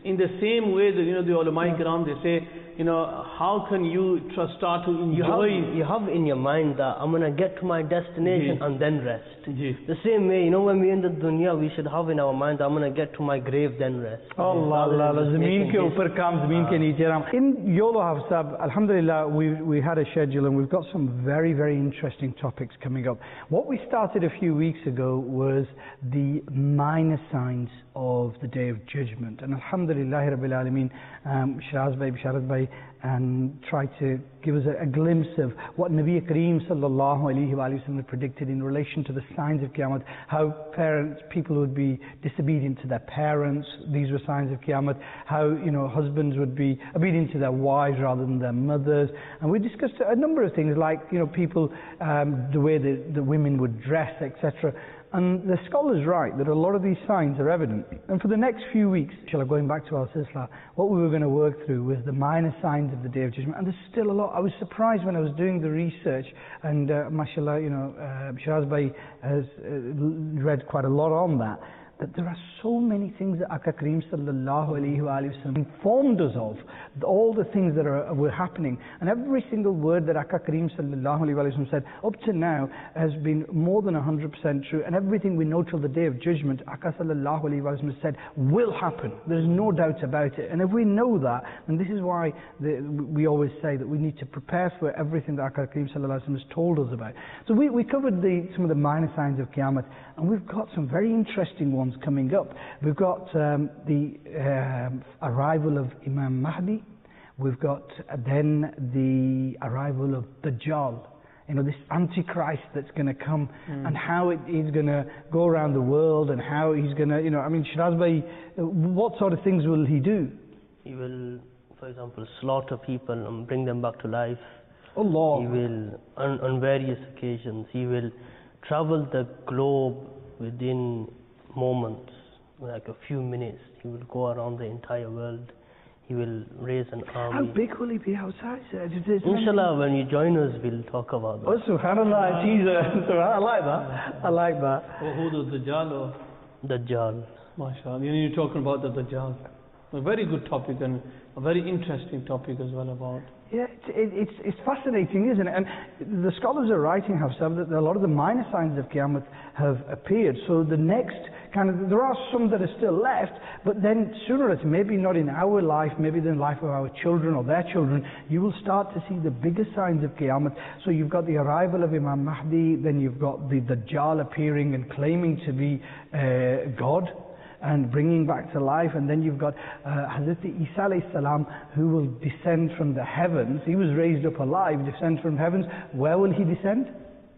In the same way that, you know, the ulama kiram, they say, you know, how can you tr- start to You have, enjoy? you have in your mind that I'm going to get to my destination Ji. and then rest. Ji. The same way, you know, when we're in the dunya, we should have in our mind that I'm going to get to my grave, then rest. Allah, Rather than Allah, just zameen making ke this- upar kam, zameen ke niche ram. In Yolo Hafsab, alhamdulillah, we, we had a schedule and we've got some very, very interesting topics coming up. What we started a few weeks ago was the minor signs of the Day of Judgment. And alhamdulillah, Rabbil Alameen, um, Shiraz Bhai, Bisharat Bhai, and try to give us a, a glimpse of what Nabi Kareem sallallahu alayhi wa sallam predicted in relation to the signs of Qiyamah, how parents, people would be disobedient to their parents, these were signs of Qiyamah, how, you know, husbands would be obedient to their wives rather than their mothers, and we discussed a number of things like, you know, people, um, the way the, the women would dress, et cetera. And the scholars write that a lot of these signs are evident. And for the next few weeks, inshallah, going back to our silsila, what we were going to work through was the minor signs of the Day of Judgment. And there's still a lot. I was surprised when I was doing the research, and uh, mashallah, you know, uh, Shiraz Bhai has uh, read quite a lot on that, that there are so many things that Aka Kareem sallallahu alayhi wa sallam informed us of, all the things that are, were happening, and every single word that Aka Kareem sallallahu alayhi wa sallam said up to now has been more than one hundred percent true, and everything we know till the Day of Judgment, Aka sallallahu alayhi wa sallam said will happen. There's no doubt about it. And if we know that, and this is why the, we always say that we need to prepare for everything that Aka Kareem sallallahu alayhi wa sallam has told us about. So we, we covered the, some of the minor signs of Qiyamah, and we've got some very interesting ones coming up. We've got um, the um arrival of Imam Mahdi. We've got uh, then the arrival of Dajjal, you know, this Antichrist that's going to come, mm. and how it, he's going to go around the world, and how he's going to, you know, I mean, Shiraz Bhai, what sort of things will he do? He will, for example, slaughter people and bring them back to life. Allah. He will, on, on various occasions, he will travel the globe within moments, like a few minutes. He will go around the entire world. He will raise an army. How big will he be outside? Inshallah, when you join us, we'll talk about that. Oh, subhanallah, Jesus. I like that. I like that. Or who the Dajjal or? Dajjal. MashaAllah. You know, you're talking about the Dajjal. A very good topic and a very interesting topic as well about. Yeah, it's, it, it's, it's fascinating, isn't it? And the scholars are writing, Hafsab, that a lot of the minor signs of Qiyamah have appeared. So the next kind of, there are some that are still left, but then sooner or later, maybe not in our life, maybe in the life of our children or their children, you will start to see the bigger signs of Qiyamah. So you've got the arrival of Imam Mahdi, then you've got the Dajjal appearing and claiming to be uh, God and bringing back to life, and then you've got uh, Hazrat Isa alayhi salam, who will descend from the heavens. He was raised up alive, descend from heavens. Where will he descend?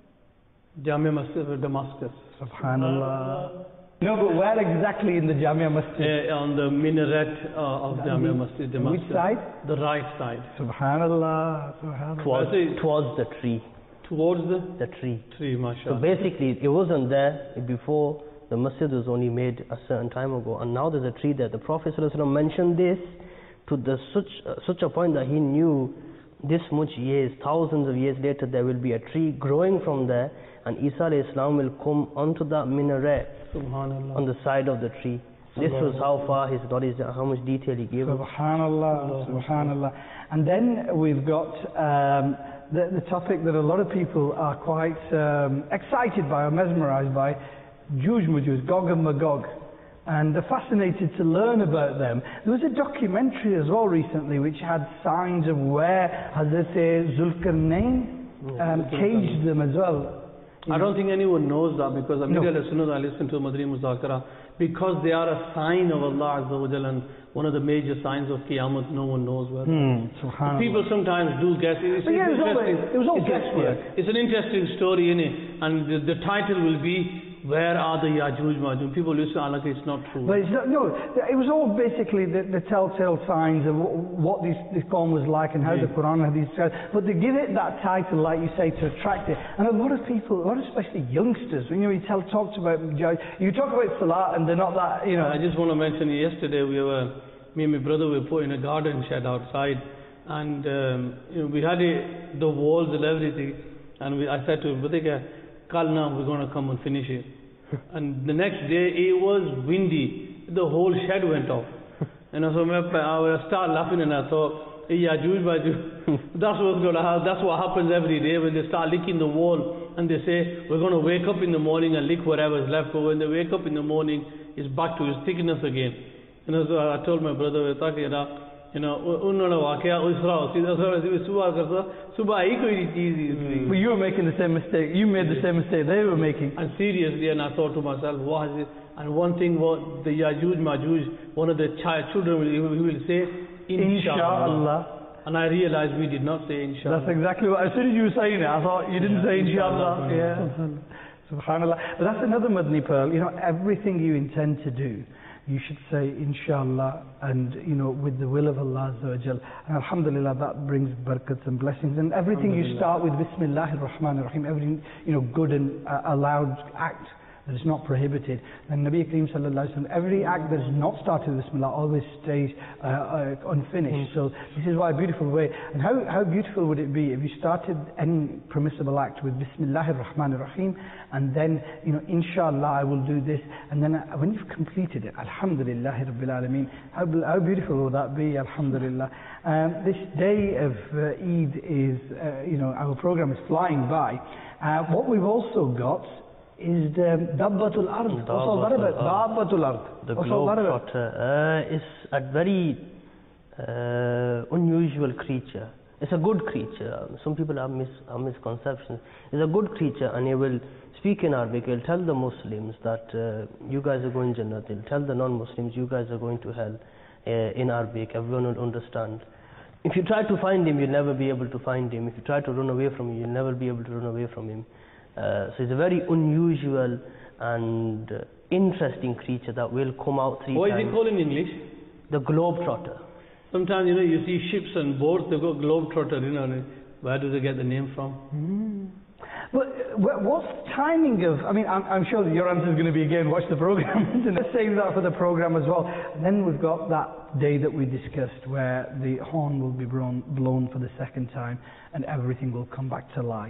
Jamia Masjid of Damascus. Subhanallah. No, but where exactly in the Jamia Masjid? Uh, on the minaret uh, of Jamia Masjid Damascus. Which side? The right side. Subhanallah. Subhanallah. Towards, That's it. towards the tree. Towards the The tree. tree, So mashallah. basically, it wasn't there before. The masjid was only made a certain time ago, and now there's a tree there. The Prophet ﷺ mentioned this to the such uh, such a point that he knew this much years, thousands of years later, there will be a tree growing from there, and Isa alayhi salam will come onto that minaret Subhanallah. on the side of the tree. This was how far his knowledge, how much detail he gave us. Subhanallah, Subhanallah. And then we've got um, the, the topic that a lot of people are quite um, excited by or mesmerized by, Juj Mujuz, Gog and Magog. And they're fascinated to learn about them. There was a documentary as well recently which had signs of where Hazrat Zulkarnain um, caged them as well. I don't think anyone knows that, because No. Amir al-Sunnah, I listen to Madri Muzakara, because they are a sign of Allah Azza wa Jalla, and one of the major signs of Qiyamah, no one knows where. Hmm, Subhanallah. People sometimes do guess. It's, But yeah, it it's was all- interesting. it was all It's a- guesswork. yeah, It's an interesting story, innit? And the, the title will be, where are the Yajuj Majuj? People listen, Allah, it's not true. But it's not, no, it was all basically the, the telltale signs of what this, this Qur'an was like and how Yeah. the Quran had these. But they give it that title, like you say, to attract it. And a lot of people, a lot of especially youngsters, when you, know, you tell talks about, you talk about Salat and they're not that, you know. I just want to mention, yesterday we were, me and my brother were put in a garden shed outside, and um, you know, we had it, the walls and everything, and we, I said to him, Brother, Kal na, we're going to come and finish it. And the next day it was windy, the whole shed went off. And so I would start laughing and I thought, yeah, Jews, that's what's going to happen. That's what happens every day when they start licking the wall and they say, we're going to wake up in the morning and lick whatever's left. But when they wake up in the morning, it's back to its thickness again. And so I told my brother, you know, but you were making the same mistake. You made the same mistake they were making. And seriously, and I thought to myself, what is it? And one thing, what the Yajuj Majuj, one of the child children will, he will say, Inshallah. And I realized we did not say Inshallah. That's exactly what. As soon as you were saying it, I thought you didn't yeah, say Inshallah. Inshallah. Yeah. Subhanallah. But that's another Madni pearl. You know, everything you intend to do, you should say Inshallah, and you know, with the will of Allah Azza wa Jal. And Alhamdulillah, that brings barakats and blessings. And everything you start with Bismillahir Rahmanir Rahim, everything, you know, good and uh, allowed act that is not prohibited. And Nabi Kareem Sallallahu Alaihi Wasallam, every act that is not started with Bismillah always stays uh, uh, unfinished. So this is why a beautiful way. And how, how beautiful would it be if you started any permissible act with Bismillahir Rahmanir Rahim, and then, you know, Inshallah, I will do this, and then uh, when you've completed it, Alhamdulillahi Rabbil Alameen, how, how beautiful will that be, Alhamdulillah. Um, this day of uh, Eid is, uh, you know, our program is flying by. Uh, what we've also got is the Dabbatul Ard. What's all that about? Dabbatul Ard. The What's all that about? Globetrotter uh, is a very uh, unusual creature. It's a good creature. Some people have, mis have misconceptions. It's a good creature, and he will speak in Arabic. He'll tell the Muslims that uh, you guys are going Jannah. He'll tell the non-Muslims you guys are going to hell uh, in Arabic. Everyone will understand. If you try to find him, you'll never be able to find him. If you try to run away from him, you'll never be able to run away from him. Uh, so it's a very unusual and uh, interesting creature that will come out three what times. What is it called in English? The Globetrotter. Sometimes, you know, you see ships and boats, they've got Globetrotter, you know, where do they get the name from? Mm. But what's the timing of, I mean, I'm, I'm sure that your answer is going to be again, watch the program, and let's save that for the program as well. And then we've got that day that we discussed where the horn will be blown, blown for the second time and everything will come back to life.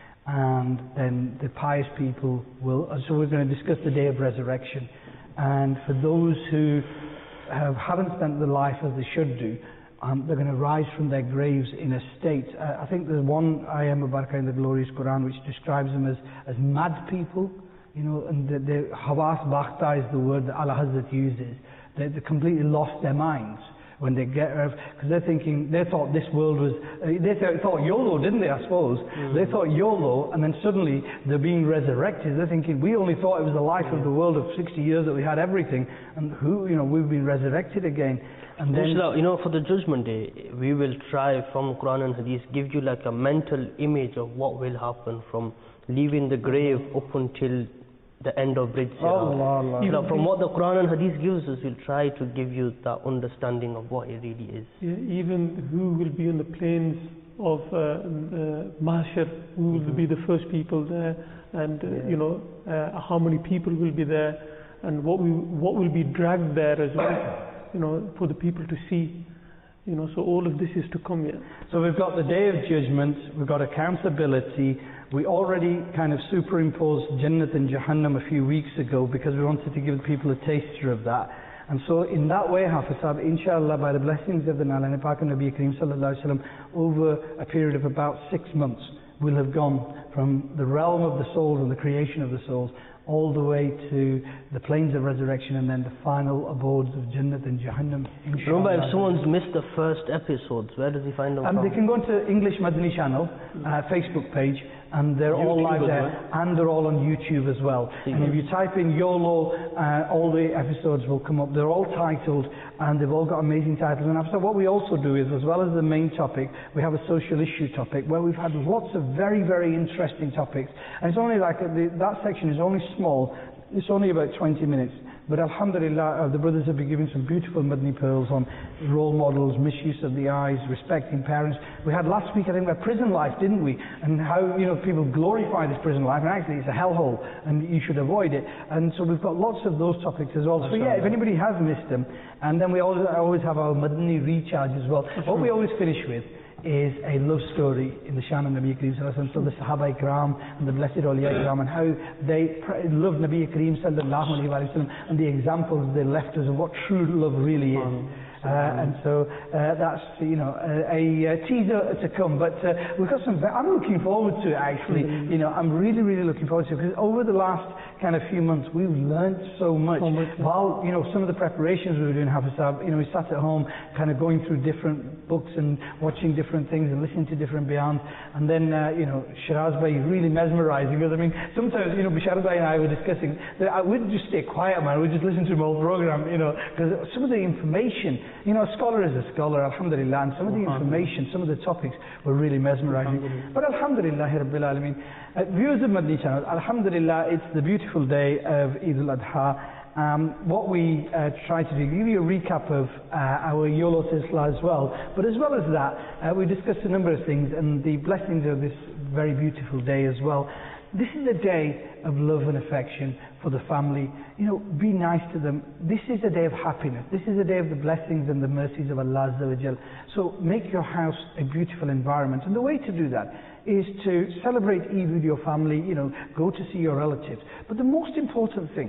And then the pious people will, so we're going to discuss the day of resurrection. And for those who have, haven't spent their life as they should do, um, they're going to rise from their graves in a state. Uh, I think there's one ayah Mubarakah in the glorious Quran which describes them as, as mad people, you know, and the, the Hawas Bakhta is the word that Allah Hazrat uses. They, they completely lost their minds when they get, because they're thinking, they thought this world was, uh, they th thought YOLO, didn't they, I suppose? Mm. They thought YOLO, and then suddenly they're being resurrected. They're thinking, we only thought it was the life of the world of sixty years that we had everything, and who, you know, we've been resurrected again. And then, you know, for the Judgment Day, we will try from Quran and Hadith, give you like a mental image of what will happen from leaving the grave up until the end of Bridge Sirat. Allah, Allah. You know, from what the Quran and Hadith gives us, we'll try to give you that understanding of what it really is. Yeah, even who will be on the plains of uh, uh, Mahshar, who will mm-hmm. be the first people there, and uh, yeah. you know, uh, how many people will be there, and what we what will be dragged there as well, you know, for the people to see. You know, so all of this is to come here. So we've got the Day of Judgment, we've got accountability. We already kind of superimposed Jannat and Jahannam a few weeks ago because we wanted to give people a taster of that. And so in that way, Hafiz Sahib, inshallah, by the blessings of the Nalani Pak and Nabi Kareem Sallallahu Alaihi Wasallam, over a period of about six months, we'll have gone from the realm of the souls and the creation of the souls all the way to the plains of resurrection and then the final abodes of Jannat and Jahannam. Remember, if someone's missed the first episodes, where does he find them um, from? They can go to English Madani channel, uh, Facebook page, and they're YouTube all live there, well. and they're all on YouTube as well. And if you type in YOLO, uh, all the episodes will come up. They're all titled, and they've all got amazing titles. And so what we also do is, as well as the main topic, we have a social issue topic where we've had lots of very, very interesting topics. And it's only like, the, that section is only small. It's only about twenty minutes. But alhamdulillah, uh, the brothers have been giving some beautiful Madni pearls on role models, misuse of the eyes, respecting parents. We had last week, I think, about prison life, didn't we? And how, you know, people glorify this prison life, and actually it's a hellhole, and you should avoid it. And so we've got lots of those topics as well. So yeah, if anybody has missed them, and then we always, always have our Madni recharge as well. What we always finish with is a love story in the Shan of Nabi Kareem Sallallahu Alaihi Wasallam, so the Sahaba Ikram and the blessed Awliya Ikram, and how they loved Nabi Kareem Sallallahu Alaihi Wasallam and the examples they left us of what true love really is. Uh, and so uh, that's, you know, a, a teaser to come. But uh, we've got some, I'm looking forward to it actually. Mm-hmm. You know, I'm really, really looking forward to it because over the last kind of few months we've learned so much. So much. While, you know, some of the preparations we were doing, Hafizab, you know, we sat at home kind of going through different books and watching different things and listening to different bayans. And then, uh, you know, Shiraz Bhai really mesmerizing us. I mean, sometimes, you know, Shiraz Bhai and I were discussing that I would just stay quiet, man. We'd just listen to the whole program, you know, because some of the information, you know, a scholar is a scholar, alhamdulillah, and some of the information, some of the topics were really mesmerizing. But alhamdulillah, Rabbil Alameen. Uh, viewers of Madni Channel, alhamdulillah, it's the beautiful day of Eid al-Adha. Um, what we uh, try to do, give you a recap of uh, our YOLO Silsila as well, but as well as that, uh, we discussed a number of things and the blessings of this very beautiful day as well. This is a day of love and affection for the family. You know, be nice to them. This is a day of happiness. This is a day of the blessings and the mercies of Allah Azza wa Jal. So make your house a beautiful environment. And the way to do that is to celebrate Eid with your family, you know, go to see your relatives. But the most important thing,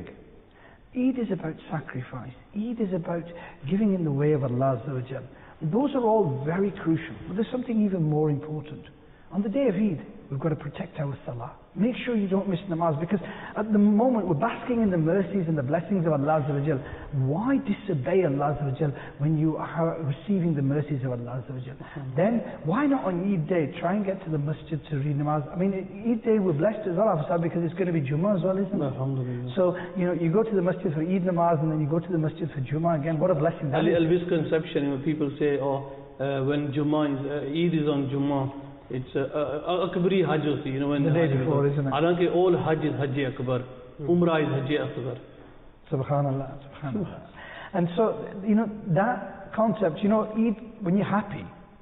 Eid is about sacrifice. Eid is about giving in the way of Allah Azza wa Jal. Those are all very crucial. But there's something even more important. On the day of Eid, we've got to protect our salah. Make sure you don't miss namaz, because at the moment we're basking in the mercies and the blessings of Allah Azza wa Jal. Why disobey Allah Azza wa Jal when you are receiving the mercies of Allah Azza wa Jal? Mm-hmm. Then why not on Eid day try and get to the masjid to read namaz? I mean, Eid day we're blessed as well, because it's going to be Jummah as well, isn't it? Alhamdulillah. So, you know, you go to the masjid for Eid namaz and then you go to the masjid for Jummah again. What a blessing that is. A misconception, you know, people say, oh, uh, when Jummah is, uh, Eid is on Jummah, it's a uh, uh, Akbari Hajj, you know, when the day before, isn't it? Halanki all Hajj is Hajj Akbar, mm. Umrah is Hajj Akbar. Subhanallah, Subhanallah. And so, you know, that concept, you know, Eid, when you're happy,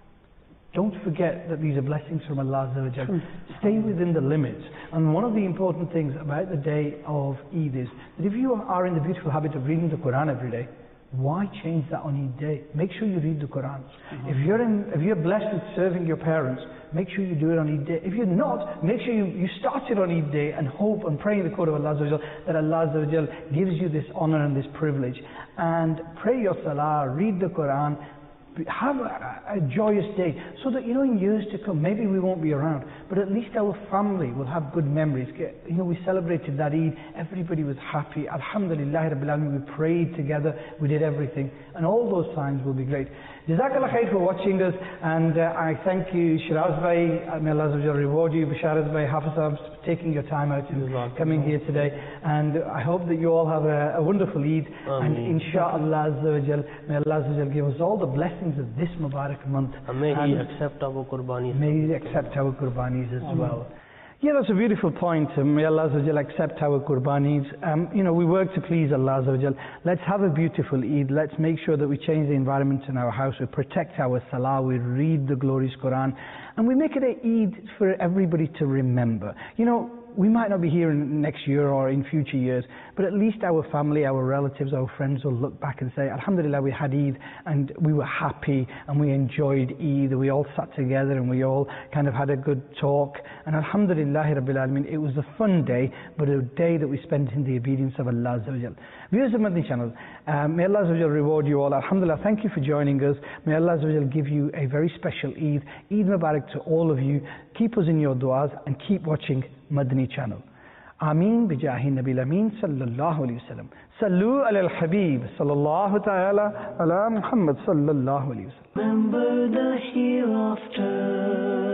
don't forget that these are blessings from Allah Azza wa Jal. Stay within the limits. And one of the important things about the day of Eid is that if you are in the beautiful habit of reading the Quran every day, why change that on Eid day? Make sure you read the Quran. Mm-hmm. If you're in, if you're blessed with serving your parents, make sure you do it on Eid day. If you're not, make sure you, you start it on Eid day and hope and pray in the court of Allah Azza wa Jal that Allah Azza wa Jal gives you this honor and this privilege. And pray your salah, read the Quran, have a, a joyous day, so that, you know, in years to come, maybe we won't be around, but at least our family will have good memories. You know, we celebrated that Eid, everybody was happy, alhamdulillah Rabbil Alameen, we prayed together, we did everything, and all those signs will be great. Jazakallah khair for watching us, and uh, I thank you, Shiraz Bhai, may Allah Azza wa Jal reward you, Basharaz Bhai, Hafizab, for taking your time out and coming here today, and I hope that you all have a, a wonderful Eid, Ameen. And inshaAllah Azza wa Jal, may Allah Azza wa Jal give us all the blessings of this Mubarak month. And may He accept our qurbanis. May He accept our qurbanis as Ameen. Well. Yeah, that's a beautiful point. Um, may Allah Azza wa Jal accept our qurbanis. Um, you know, we work to please Allah Azza wa Jal. Let's have a beautiful Eid. Let's make sure that we change the environment in our house. We protect our salah. We read the glorious Quran. And we make it an Eid for everybody to remember. You know, we might not be here in next year or in future years, but at least our family, our relatives, our friends will look back and say, Alhamdulillah, we had Eid and we were happy and we enjoyed Eid. We all sat together and we all kind of had a good talk. And Alhamdulillah Rabbil Alameen, it was a fun day, but a day that we spent in the obedience of Allah Azza wa Jal. Viewers of Madni Channel, um, may Allah Azza wa Jal reward you all. Alhamdulillah, thank you for joining us. May Allah Azza wa Jal give you a very special Eid. Eid Mubarak to all of you. Keep us in your du'as and keep watching Madni Channel. Ameen bijahi Nabil Ameen sallallahu alayhi wa sallam. Sallu ala al-Habib sallallahu ta'ala ala Muhammad sallallahu alayhi wa sallam. Remember the hereafter.